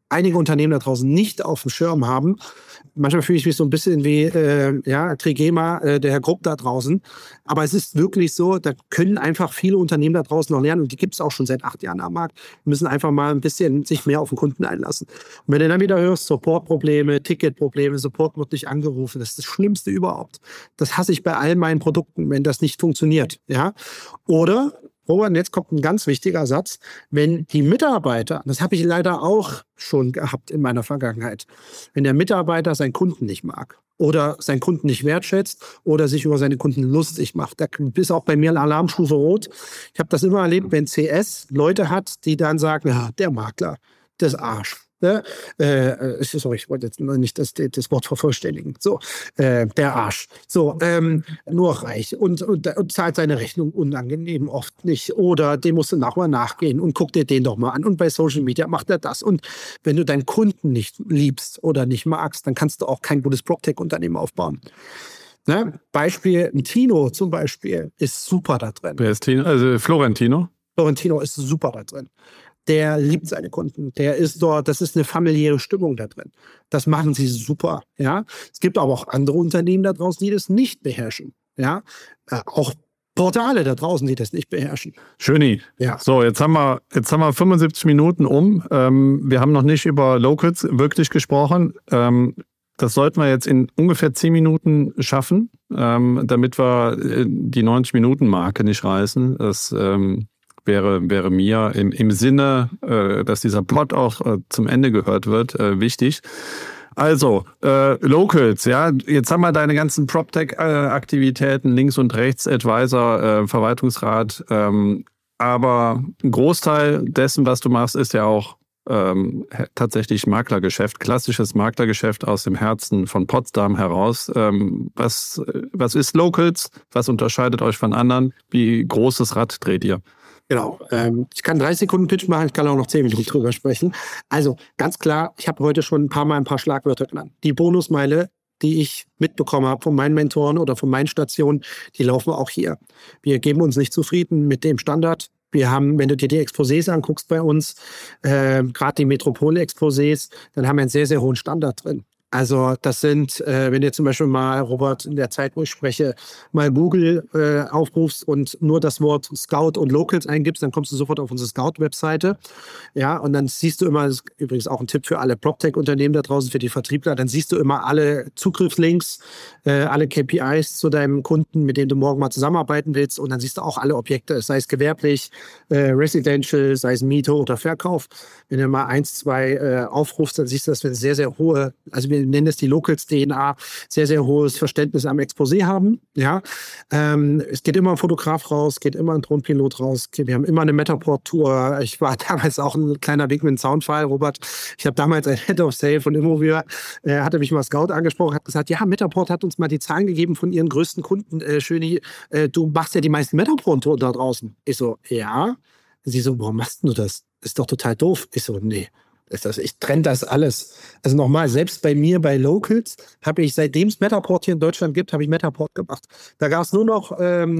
einige Unternehmen da draußen nicht auf dem Schirm haben. Manchmal fühle ich mich so ein bisschen wie Trigema, der Herr Grupp da draußen. Aber es ist wirklich so, da können einfach viele Unternehmen da draußen noch lernen. Und die gibt es auch schon seit 8 Jahren am Markt. Die müssen einfach mal ein bisschen sich mehr auf den Kunden einlassen. Und wenn du dann wieder hörst, Supportprobleme, Ticketprobleme, Support wird nicht angerufen, das ist das Schlimmste überhaupt. Das hasse ich bei all meinen Produkten, wenn das nicht funktioniert. Ja? Oder, Robert, jetzt kommt ein ganz wichtiger Satz, wenn die Mitarbeiter, das habe ich leider auch schon gehabt in meiner Vergangenheit, wenn der Mitarbeiter seinen Kunden nicht mag oder seinen Kunden nicht wertschätzt oder sich über seine Kunden lustig macht, da ist auch bei mir eine Alarmstufe rot. Ich habe das immer erlebt, wenn CS Leute hat, die dann sagen, ja, der Makler, das Arsch. Ne? Sorry, ich wollte jetzt nicht das Wort vervollständigen. So, der Arsch. So, nur reich und zahlt seine Rechnung unangenehm oft nicht. Oder dem musst du nachher nachgehen und guck dir den doch mal an. Und bei Social Media macht er das. Und wenn du deinen Kunden nicht liebst oder nicht magst, dann kannst du auch kein gutes PropTech-Unternehmen aufbauen. Ne? Beispiel, Tino zum Beispiel ist super da drin.
Wer ist Tino? Also Florentino?
Florentino ist super da drin. Der liebt seine Kunden, der ist dort, das ist eine familiäre Stimmung da drin. Das machen sie super, ja. Es gibt aber auch andere Unternehmen da draußen, die das nicht beherrschen, ja. Auch Portale da draußen, die das nicht beherrschen.
Schöni. Ja. So, jetzt haben wir 75 Minuten um. Wir haben noch nicht über Locals wirklich gesprochen. Das sollten wir jetzt in ungefähr 10 Minuten schaffen, damit wir die 90-Minuten-Marke nicht reißen. Das wäre mir im Sinne, dass dieser Pod auch zum Ende gehört wird, wichtig. Also, Locals, ja, jetzt haben wir deine ganzen PropTech-Aktivitäten links und rechts, Advisor, Verwaltungsrat, aber ein Großteil dessen, was du machst, ist ja auch tatsächlich Maklergeschäft, klassisches Maklergeschäft aus dem Herzen von Potsdam heraus. Was ist Locals? Was unterscheidet euch von anderen? Wie großes Rad dreht ihr?
Genau. Ich kann 30 Sekunden Pitch machen, ich kann auch noch 10 Minuten drüber sprechen. Also ganz klar, ich habe heute schon ein paar Schlagwörter genannt. Die Bonusmeile, die ich mitbekommen habe von meinen Mentoren oder von meinen Stationen, die laufen auch hier. Wir geben uns nicht zufrieden mit dem Standard. Wir haben, wenn du dir die Exposés anguckst bei uns, gerade die Metropole-Exposés, dann haben wir einen sehr, sehr hohen Standard drin. Also das sind, wenn du zum Beispiel mal, Robert, in der Zeit, wo ich spreche, mal Google aufrufst und nur das Wort Scout und Locals eingibst, dann kommst du sofort auf unsere Scout-Webseite. Ja, und dann siehst du immer, das ist übrigens auch ein Tipp für alle PropTech-Unternehmen da draußen, für die Vertriebler, dann siehst du immer alle Zugriffslinks, alle KPIs zu deinem Kunden, mit dem du morgen mal zusammenarbeiten willst. Und dann siehst du auch alle Objekte, sei es gewerblich, Residential, sei es Miete oder Verkauf. Wenn du mal 1, 2 aufrufst, dann siehst du, dass wir eine sehr, sehr hohe, also wir nennen es die Locals-DNA, sehr, sehr hohes Verständnis am Exposé haben. Ja? Es geht immer ein Fotograf raus, geht immer ein Drohnenpilot raus. Wir haben immer eine Metaport-Tour. Ich war damals auch ein kleiner Wink mit einem Soundfile, Robert. Ich habe damals ein Head of Sale von Immobilier, hatte mich mal Scout angesprochen, hat gesagt, ja, Metaport hat uns mal die Zahlen gegeben von ihren größten Kunden. Schöni, du machst ja die meisten Metaport-Touren da draußen. Ich so, ja. Sie so, warum machst du das? Ist doch total doof. Ich so, nee. Ich trenne das alles. Also nochmal, selbst bei mir, bei Locals, habe ich, seitdem es Metaport hier in Deutschland gibt, habe ich Metaport gemacht. Da gab es nur noch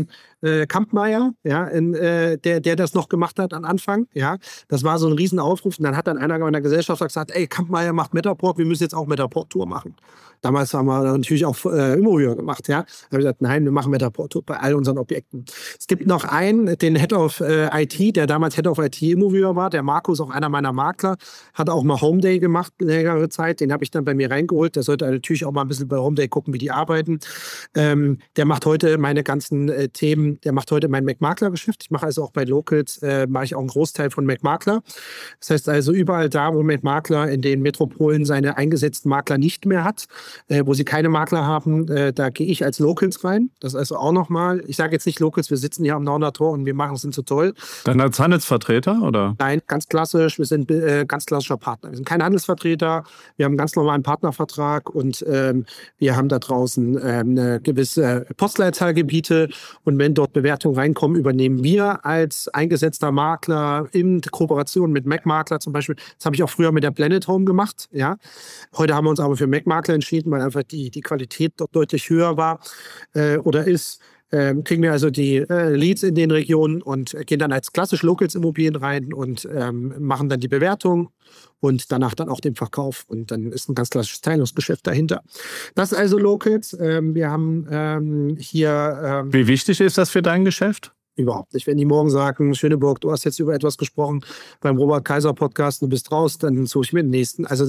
Kampmeier, ja, der das noch gemacht hat am Anfang. Ja. Das war so ein Riesenaufruf. Und dann hat einer meiner Gesellschafter gesagt, ey, Kampmeier macht Metaport, wir müssen jetzt auch Metaport-Tour machen. Damals haben wir natürlich auch Immobilier gemacht. Ja. Da habe ich gesagt, nein, wir machen Metaport-Tour bei all unseren Objekten. Es gibt noch einen, den Head of IT, der damals Head of IT Immobilier war, der Markus, auch einer meiner Makler, hat auch mal Home Day gemacht, längere Zeit. Den habe ich dann bei mir reingeholt. Der sollte natürlich auch mal ein bisschen bei Home Day gucken, wie die arbeiten. Der macht heute meine ganzen Themen, der macht heute mein Mac-Makler-Geschäft. Ich mache also auch bei Locals, mache ich auch einen Großteil von Mac-Makler. Das heißt also überall da, wo Mac-Makler in den Metropolen seine eingesetzten Makler nicht mehr hat, wo sie keine Makler haben, da gehe ich als Locals rein. Das ist also auch nochmal, ich sage jetzt nicht Locals, wir sitzen hier am Nauner Tor und wir machen es so toll.
Dann als Handelsvertreter, oder?
Nein, ganz klassisch, wir sind ganz klassischer Partner. Wir sind kein Handelsvertreter, wir haben einen ganz normalen Partnervertrag und wir haben da draußen eine gewisse Postleitzahlgebiete und wenn dort Bewertungen reinkommen, übernehmen wir als eingesetzter Makler in Kooperation mit Mac-Makler zum Beispiel. Das habe ich auch früher mit der Blended Home gemacht. Ja. Heute haben wir uns aber für Mac-Makler entschieden, weil einfach die Qualität dort deutlich höher war oder ist. kriegen wir also die Leads in den Regionen und gehen dann als klassisch Locals-Immobilien rein und machen dann die Bewertung und danach dann auch den Verkauf. Und dann ist ein ganz klassisches Teilungsgeschäft dahinter. Das ist also Locals. Wir haben hier...
Wie wichtig ist das für dein Geschäft?
Überhaupt nicht. Wenn die morgen sagen, Schöneburg, du hast jetzt über etwas gesprochen beim Robert-Kaiser-Podcast, du bist raus, dann suche ich mir den nächsten. Also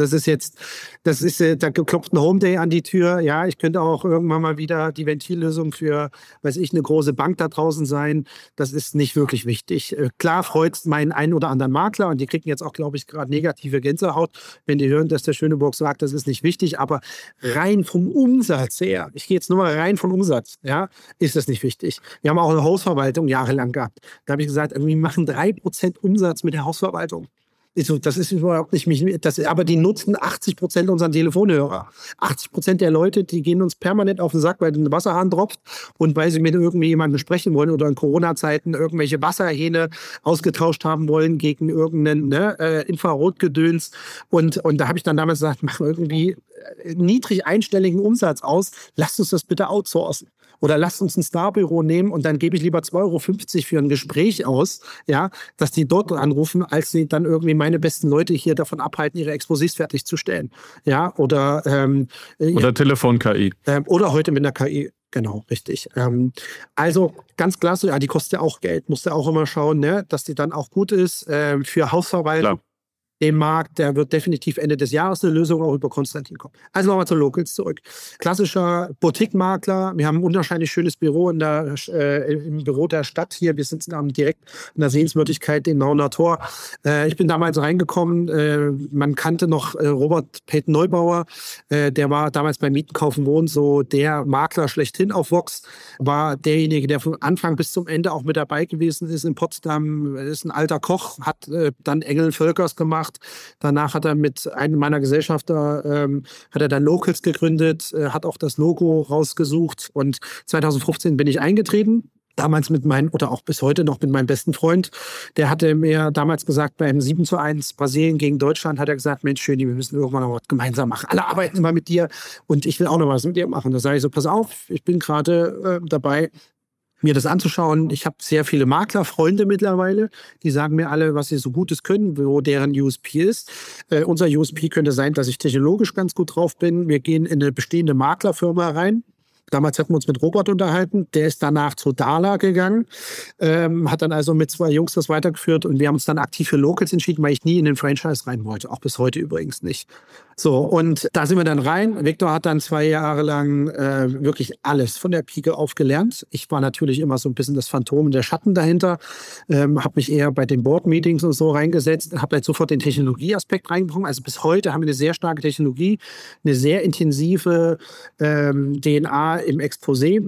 da klopft ein Home-Day an die Tür. Ja, ich könnte auch irgendwann mal wieder die Ventillösung für, weiß ich, eine große Bank da draußen sein. Das ist nicht wirklich wichtig. Klar freut es meinen einen oder anderen Makler und die kriegen jetzt auch, glaube ich, gerade negative Gänsehaut, wenn die hören, dass der Schöneburg sagt, das ist nicht wichtig. Aber rein vom Umsatz her, ich gehe jetzt nur mal rein vom Umsatz, ja, ist das nicht wichtig. Wir haben auch eine Hausverwaltung, jahrelang gehabt. Da habe ich gesagt, wir machen 3% Umsatz mit der Hausverwaltung. Das ist überhaupt nicht aber die nutzen 80% unseren Telefonhörer. 80% der Leute, die gehen uns permanent auf den Sack, weil ein Wasserhahn tropft und weil sie mit irgendwie jemandem sprechen wollen oder in Corona-Zeiten irgendwelche Wasserhähne ausgetauscht haben wollen gegen irgendeinen Infrarotgedöns. Und da habe ich dann damals gesagt, mach irgendwie niedrig einstelligen Umsatz aus, lasst uns das bitte outsourcen. Oder lasst uns ein Starbüro nehmen und dann gebe ich lieber 2,50 € für ein Gespräch aus, ja, dass die dort anrufen, als sie dann irgendwie meine besten Leute hier davon abhalten, ihre Exposés fertigzustellen. Ja, oder
Telefon-KI.
Oder heute mit einer KI. Genau, richtig. Also ganz klasse, ja, die kostet ja auch Geld, musst du auch immer schauen, ne, dass die dann auch gut ist für Hausverwaltung. Klar. Dem Markt, der wird definitiv Ende des Jahres eine Lösung auch über Konstantin kommen. Also nochmal zu Locals zurück. Klassischer Boutique-Makler. Wir haben ein unwahrscheinlich schönes Büro im Büro der Stadt hier. Wir sitzen direkt in der Sehenswürdigkeit im Nauener Tor. Ich bin damals reingekommen. Man kannte noch Robert Peyton Neubauer. Der war damals bei Mieten, Kaufen, Wohnen so der Makler schlechthin auf Vox. War derjenige, der von Anfang bis zum Ende auch mit dabei gewesen ist in Potsdam. Ist ein alter Koch, hat dann Engel Völkers gemacht. Danach hat er mit einem meiner Gesellschafter hat er dann Locals gegründet, hat auch das Logo rausgesucht und 2015 bin ich eingetreten. Damals oder auch bis heute noch mit meinem besten Freund. Der hatte mir damals gesagt, beim 7:1 Brasilien gegen Deutschland, hat er gesagt, Mensch, Schöni, wir müssen irgendwann noch was gemeinsam machen. Alle arbeiten immer mit dir und ich will auch noch was mit dir machen. Da sage ich so, pass auf, ich bin gerade dabei, mir das anzuschauen. Ich habe sehr viele Maklerfreunde mittlerweile, die sagen mir alle, was sie so Gutes können, wo deren USP ist. Unser USP könnte sein, dass ich technologisch ganz gut drauf bin. Wir gehen in eine bestehende Maklerfirma rein. Damals hatten wir uns mit Robert unterhalten. Der ist danach zu Dala gegangen, hat dann also mit 2 Jungs das weitergeführt und wir haben uns dann aktiv für Locals entschieden, weil ich nie in den Franchise rein wollte. Auch bis heute übrigens nicht. So, und da sind wir dann rein. Viktor hat dann 2 Jahre lang wirklich alles von der Pike auf gelernt. Ich war natürlich immer so ein bisschen das Phantom, der Schatten dahinter. Habe mich eher bei den Board-Meetings und so reingesetzt. Habe halt sofort den Technologieaspekt reingebracht. Also bis heute haben wir eine sehr starke Technologie, eine sehr intensive DNA im Exposé.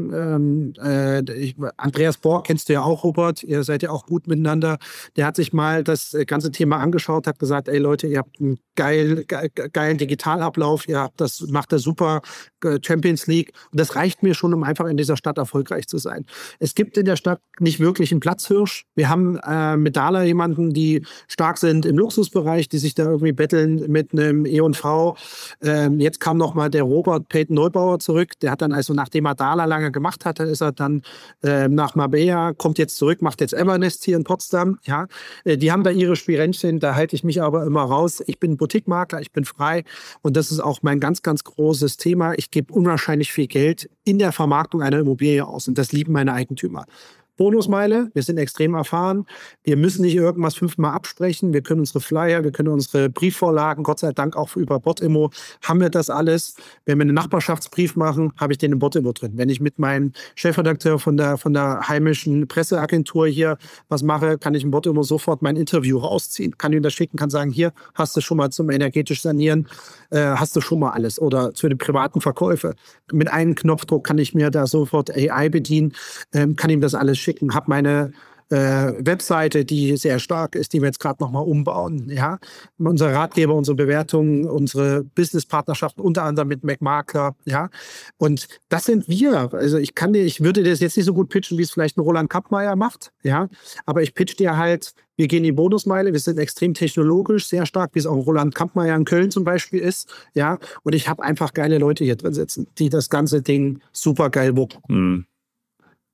Andreas Borg kennst du ja auch, Robert. Ihr seid ja auch gut miteinander. Der hat sich mal das ganze Thema angeschaut, hat gesagt, ey Leute, ihr habt einen geilen Digitalablauf, macht das super, Champions League. Und das reicht mir schon, um einfach in dieser Stadt erfolgreich zu sein. Es gibt in der Stadt nicht wirklich einen Platzhirsch. Wir haben mit Dala jemanden, die stark sind im Luxusbereich, die sich da irgendwie betteln mit einem E&V. Jetzt kam noch mal der Robert Peyton Neubauer zurück. Der hat dann also, nachdem er Dala lange gemacht hatte, ist er dann nach Marbella, kommt jetzt zurück, macht jetzt Evernest hier in Potsdam. Ja, die haben da ihre Spielrändchen, da halte ich mich aber immer raus. Ich bin Boutique-Makler, ich bin frei und das ist auch mein ganz, ganz großes Thema. Ich gebe unwahrscheinlich viel Geld in der Vermarktung einer Immobilie aus und das lieben meine Eigentümer. Bonusmeile, wir sind extrem erfahren. Wir müssen nicht irgendwas 5-mal absprechen. Wir können unsere Flyer, wir können unsere Briefvorlagen, Gott sei Dank auch über Bot-Immo, haben wir das alles. Wenn wir einen Nachbarschaftsbrief machen, habe ich den im Bot-Immo drin. Wenn ich mit meinem Chefredakteur von der heimischen Presseagentur hier was mache, kann ich im Bot-Immo sofort mein Interview rausziehen. Kann ihm das schicken, kann sagen, hier hast du schon mal zum energetisch sanieren, hast du schon mal alles. Oder zu den privaten Verkäufe. Mit einem Knopfdruck kann ich mir da sofort AI bedienen, kann ihm das alles schicken, habe meine Webseite, die sehr stark ist, die wir jetzt gerade nochmal umbauen. Ja? Unsere Ratgeber, unsere Bewertungen, unsere Businesspartnerschaften, unter anderem mit MacMakler. Ja? Und das sind wir. Also ich würde das jetzt nicht so gut pitchen, wie es vielleicht ein Roland Kappmeier macht. Ja? Aber ich pitch dir halt, wir gehen die Bonusmeile, wir sind extrem technologisch, sehr stark, wie es auch Roland Kampmeier in Köln zum Beispiel ist. Ja? Und ich habe einfach geile Leute hier drin sitzen, die das ganze Ding super geil wuppen.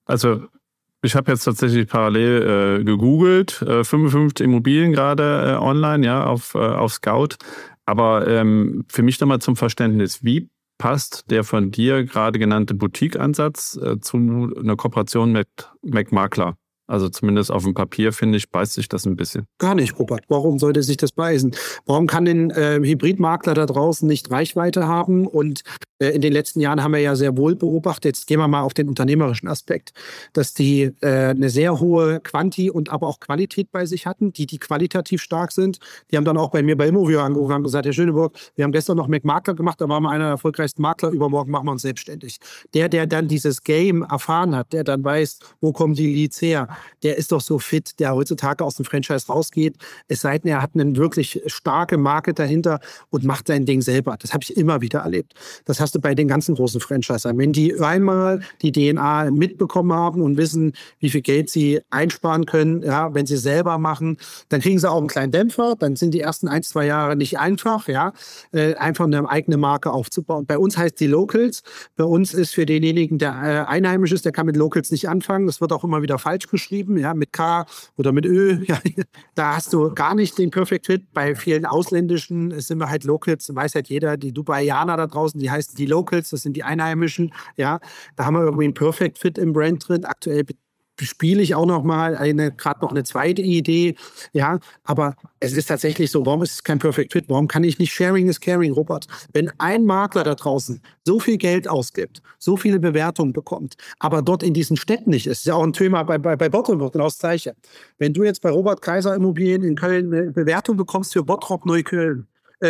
Also ich habe jetzt tatsächlich parallel gegoogelt, 55 Immobilien gerade online, ja, auf Scout. Aber für mich nochmal zum Verständnis, wie passt der von dir gerade genannte Boutique-Ansatz zu einer Kooperation mit McMakler? Also zumindest auf dem Papier, finde ich, beißt sich das ein bisschen.
Gar nicht, Robert. Warum sollte sich das beißen? Warum kann ein Hybridmakler da draußen nicht Reichweite haben? Und in den letzten Jahren haben wir ja sehr wohl beobachtet, jetzt gehen wir mal auf den unternehmerischen Aspekt, dass die eine sehr hohe Quanti und aber auch Qualität bei sich hatten, die qualitativ stark sind. Die haben dann auch bei mir bei Immovio angerufen und gesagt, Herr Schöneburg, wir haben gestern noch McMakler gemacht, da waren wir einer der erfolgreichsten Makler, übermorgen machen wir uns selbstständig. Der dann dieses Game erfahren hat, der dann weiß, wo kommen die Leads her, der ist doch so fit, der heutzutage aus dem Franchise rausgeht, es sei denn, er hat eine wirklich starke Marke dahinter und macht sein Ding selber. Das habe ich immer wieder erlebt. Das hast du bei den ganzen großen Franchisern. Wenn die einmal die DNA mitbekommen haben und wissen, wie viel Geld sie einsparen können, ja, wenn sie selber machen, dann kriegen sie auch einen kleinen Dämpfer, dann sind die ersten 1-2 Jahre nicht einfach, ja, einfach eine eigene Marke aufzubauen. Bei uns heißt die Locals, bei uns ist für denjenigen, der einheimisch ist, der kann mit Locals nicht anfangen, das wird auch immer wieder falsch geschrieben, ja, mit K oder mit Ö, ja, da hast du gar nicht den Perfect Fit. Bei vielen ausländischen sind wir halt Locals, weiß halt jeder, die Dubaianer da draußen, die heißen die Locals, das sind die Einheimischen, ja, da haben wir irgendwie einen Perfect Fit im Brand drin. Aktuell spiele ich auch noch mal gerade noch eine zweite Idee, ja, aber es ist tatsächlich so, warum ist es kein Perfect Fit? Warum kann ich nicht Sharing is Caring, Robert? Wenn ein Makler da draußen so viel Geld ausgibt, so viele Bewertungen bekommt, aber dort in diesen Städten nicht ist ja auch ein Thema bei Bottrop, genau das Gleiche. Wenn du jetzt bei Robert Kaiser Immobilien in Köln eine Bewertung bekommst für Bottrop Neukölln,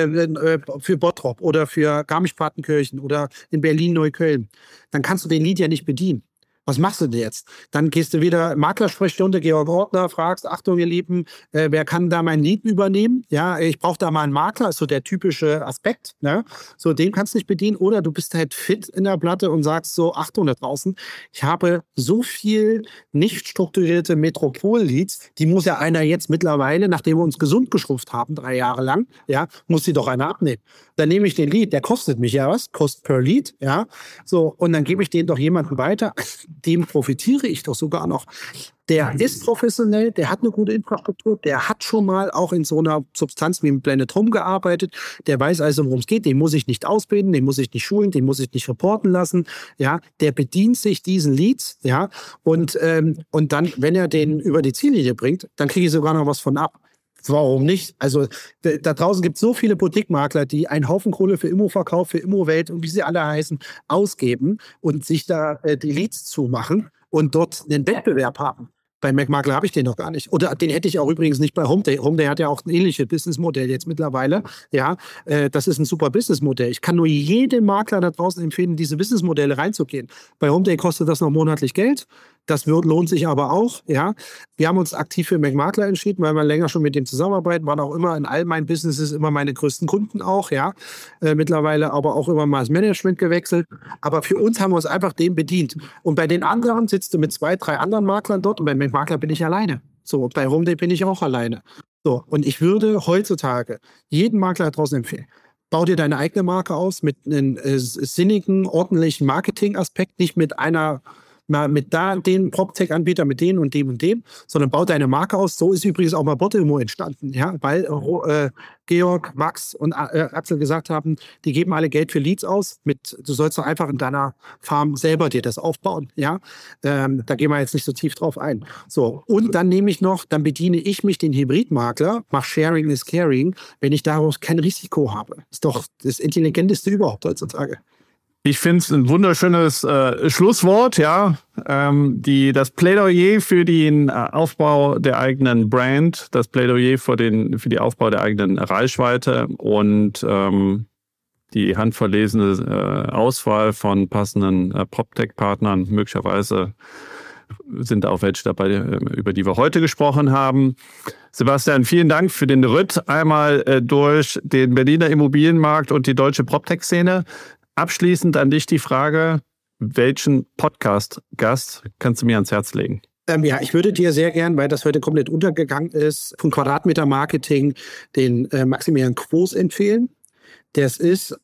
für Bottrop oder für Garmisch-Partenkirchen oder in Berlin-Neukölln, dann kannst du den Lead ja nicht bedienen. Was machst du denn jetzt? Dann gehst du wieder Maklersprechstunde, Georg Ortner, fragst, Achtung, ihr Lieben, wer kann da mein Lead übernehmen? Ja, ich brauche da mal einen Makler, ist so der typische Aspekt. Ne? So, den kannst du nicht bedienen. Oder du bist halt fit in der Platte und sagst so, Achtung da draußen, ich habe so viel nicht strukturierte Metropol-Leads, die muss ja einer jetzt mittlerweile, nachdem wir uns gesund geschrumpft haben, 3 Jahre lang, ja, muss sie doch einer abnehmen. Dann nehme ich den Lead, der kostet mich ja was, kostet per Lead, ja, so, und dann gebe ich den doch jemandem weiter, dem profitiere ich doch sogar noch. Der ist professionell, der hat eine gute Infrastruktur, der hat schon mal auch in so einer Substanz wie im Planet Home gearbeitet, der weiß also, worum es geht, den muss ich nicht ausbilden, den muss ich nicht schulen, den muss ich nicht reporten lassen, ja, der bedient sich diesen Leads, ja, und dann, wenn er den über die Ziellinie bringt, dann kriege ich sogar noch was von ab. Warum nicht? Also da draußen gibt es so viele Boutique-Makler, die einen Haufen Kohle für Immo-Verkauf, für Immowelt und wie sie alle heißen, ausgeben und sich da die Leads zumachen und dort einen Wettbewerb haben. Bei McMakler habe ich den noch gar nicht. Oder den hätte ich auch übrigens nicht bei Homeday. Homeday hat ja auch ein ähnliches Businessmodell jetzt mittlerweile. Ja, das ist ein super Businessmodell. Ich kann nur jedem Makler da draußen empfehlen, diese Businessmodelle reinzugehen. Bei Homeday kostet das noch monatlich Geld. Das lohnt sich aber auch. Ja, wir haben uns aktiv für McMakler entschieden, weil wir länger schon mit dem zusammenarbeiten. Waren auch immer in all meinen Businesses immer meine größten Kunden auch. Ja, mittlerweile aber auch immer mal das Management gewechselt. Aber für uns haben wir uns einfach dem bedient. Und bei den anderen sitzt du mit 2, 3 anderen Maklern dort und bei McMakler bin ich alleine. So, und bei Homeday bin ich auch alleine. So, und ich würde heutzutage jeden Makler da draußen empfehlen, bau dir deine eigene Marke aus mit einem sinnigen, ordentlichen Marketingaspekt, nicht mit den PropTech-Anbieter, mit denen und dem, sondern bau deine Marke aus. So ist übrigens auch mal Bottrop entstanden, ja, weil Georg, Max und Axel gesagt haben, die geben alle Geld für Leads aus. Du sollst doch einfach in deiner Farm selber dir das aufbauen, ja. Da gehen wir jetzt nicht so tief drauf ein. So, und dann dann bediene ich mich den Hybridmakler, mach Sharing is Caring, wenn ich daraus kein Risiko habe. Ist doch das Intelligenteste überhaupt heutzutage.
Ich finde es ein wunderschönes Schlusswort, ja. Das Plädoyer für den Aufbau der eigenen Brand, das Plädoyer für die Aufbau der eigenen Reichweite und die handverlesene Auswahl von passenden PropTech-Partnern. Möglicherweise sind auch welche dabei, über die wir heute gesprochen haben. Sebastian, vielen Dank für den Ritt einmal durch den Berliner Immobilienmarkt und die deutsche PropTech-Szene. Abschließend an dich die Frage, welchen Podcast-Gast kannst du mir ans Herz legen?
Ja, ich würde dir sehr gern, weil das heute komplett untergegangen ist, von Quadratmeter Marketing den Maximilian Quos empfehlen. Das ist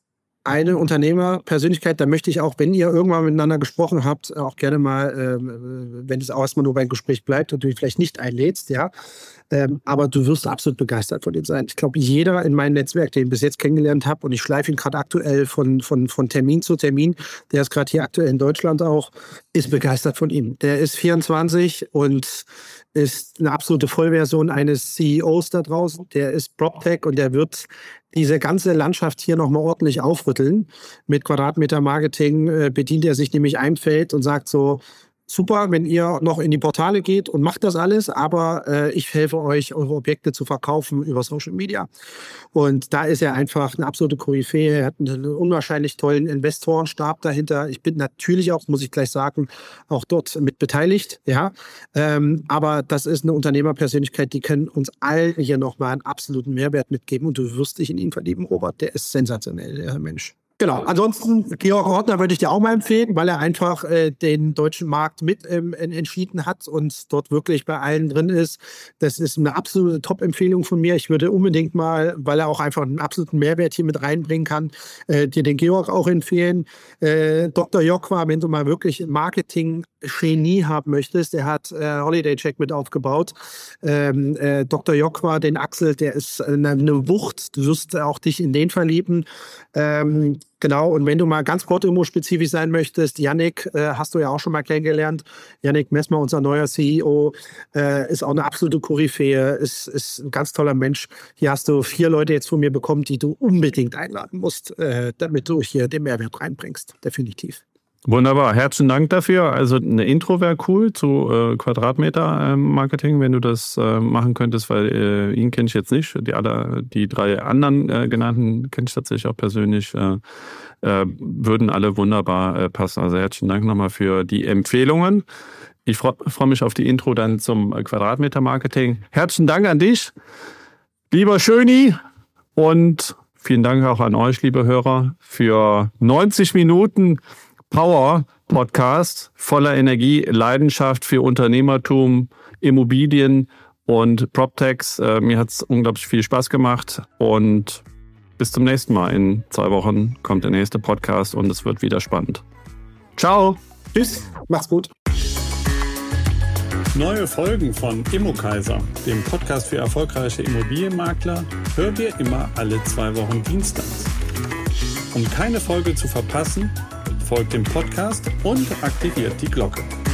eine Unternehmerpersönlichkeit, da möchte ich auch, wenn ihr irgendwann miteinander gesprochen habt, auch gerne mal, wenn es auch erstmal nur beim Gespräch bleibt und du dich vielleicht nicht einlädst, ja, aber du wirst absolut begeistert von ihm sein. Ich glaube, jeder in meinem Netzwerk, den ich bis jetzt kennengelernt habe, und ich schleife ihn gerade aktuell von Termin zu Termin, der ist gerade hier aktuell in Deutschland auch, ist begeistert von ihm. Der ist 24 und ist eine absolute Vollversion eines CEOs da draußen. Der ist PropTech und der wird diese ganze Landschaft hier nochmal ordentlich aufrütteln. Mit Quadratmeter-Marketing bedient er sich nämlich einem Feld und sagt so, super, wenn ihr noch in die Portale geht und macht das alles, aber ich helfe euch, eure Objekte zu verkaufen über Social Media. Und da ist er einfach eine absolute Koryphäe. Er hat einen unwahrscheinlich tollen Investorenstab dahinter. Ich bin natürlich auch, muss ich gleich sagen, auch dort mit beteiligt. Ja, aber das ist eine Unternehmerpersönlichkeit, die können uns allen hier nochmal einen absoluten Mehrwert mitgeben. Und du wirst dich in ihn verlieben, Robert. Der ist sensationell, der Mensch. Genau, ansonsten Georg Ortner würde ich dir auch mal empfehlen, weil er einfach den deutschen Markt mit entschieden hat und dort wirklich bei allen drin ist. Das ist eine absolute Top-Empfehlung von mir. Ich würde unbedingt mal, weil er auch einfach einen absoluten Mehrwert hier mit reinbringen kann, dir den Georg auch empfehlen. Dr. Jokwa, wenn du mal wirklich Marketing-Genie haben möchtest, der hat Holiday Check mit aufgebaut. Dr. Jokwa, den Axel, der ist eine Wucht. Du wirst auch dich in den verlieben. Genau, und wenn du mal ganz Portimo-spezifisch sein möchtest, Yannick hast du ja auch schon mal kennengelernt. Yannick Messmer, unser neuer CEO, ist auch eine absolute Koryphäe, ist ein ganz toller Mensch. Hier hast du 4 Leute jetzt von mir bekommen, die du unbedingt einladen musst, damit du hier den Mehrwert reinbringst, definitiv.
Wunderbar, herzlichen Dank dafür. Also eine Intro wäre cool zu Quadratmeter-Marketing, wenn du das machen könntest, weil ihn kenne ich jetzt nicht. Die 3 anderen genannten kenne ich tatsächlich auch persönlich, würden alle wunderbar passen. Also herzlichen Dank nochmal für die Empfehlungen. Ich freue mich auf die Intro dann zum Quadratmeter-Marketing. Herzlichen Dank an dich, lieber Schöni, und vielen Dank auch an euch, liebe Hörer, für 90 Minuten Power-Podcast voller Energie, Leidenschaft für Unternehmertum, Immobilien und PropTechs. Mir hat es unglaublich viel Spaß gemacht und bis zum nächsten Mal. In 2 Wochen kommt der nächste Podcast und es wird wieder spannend. Ciao.
Tschüss. Mach's gut.
Neue Folgen von ImmoKaiser, dem Podcast für erfolgreiche Immobilienmakler, hört ihr immer alle 2 Wochen dienstags. Um keine Folge zu verpassen, folgt dem Podcast und aktiviert die Glocke.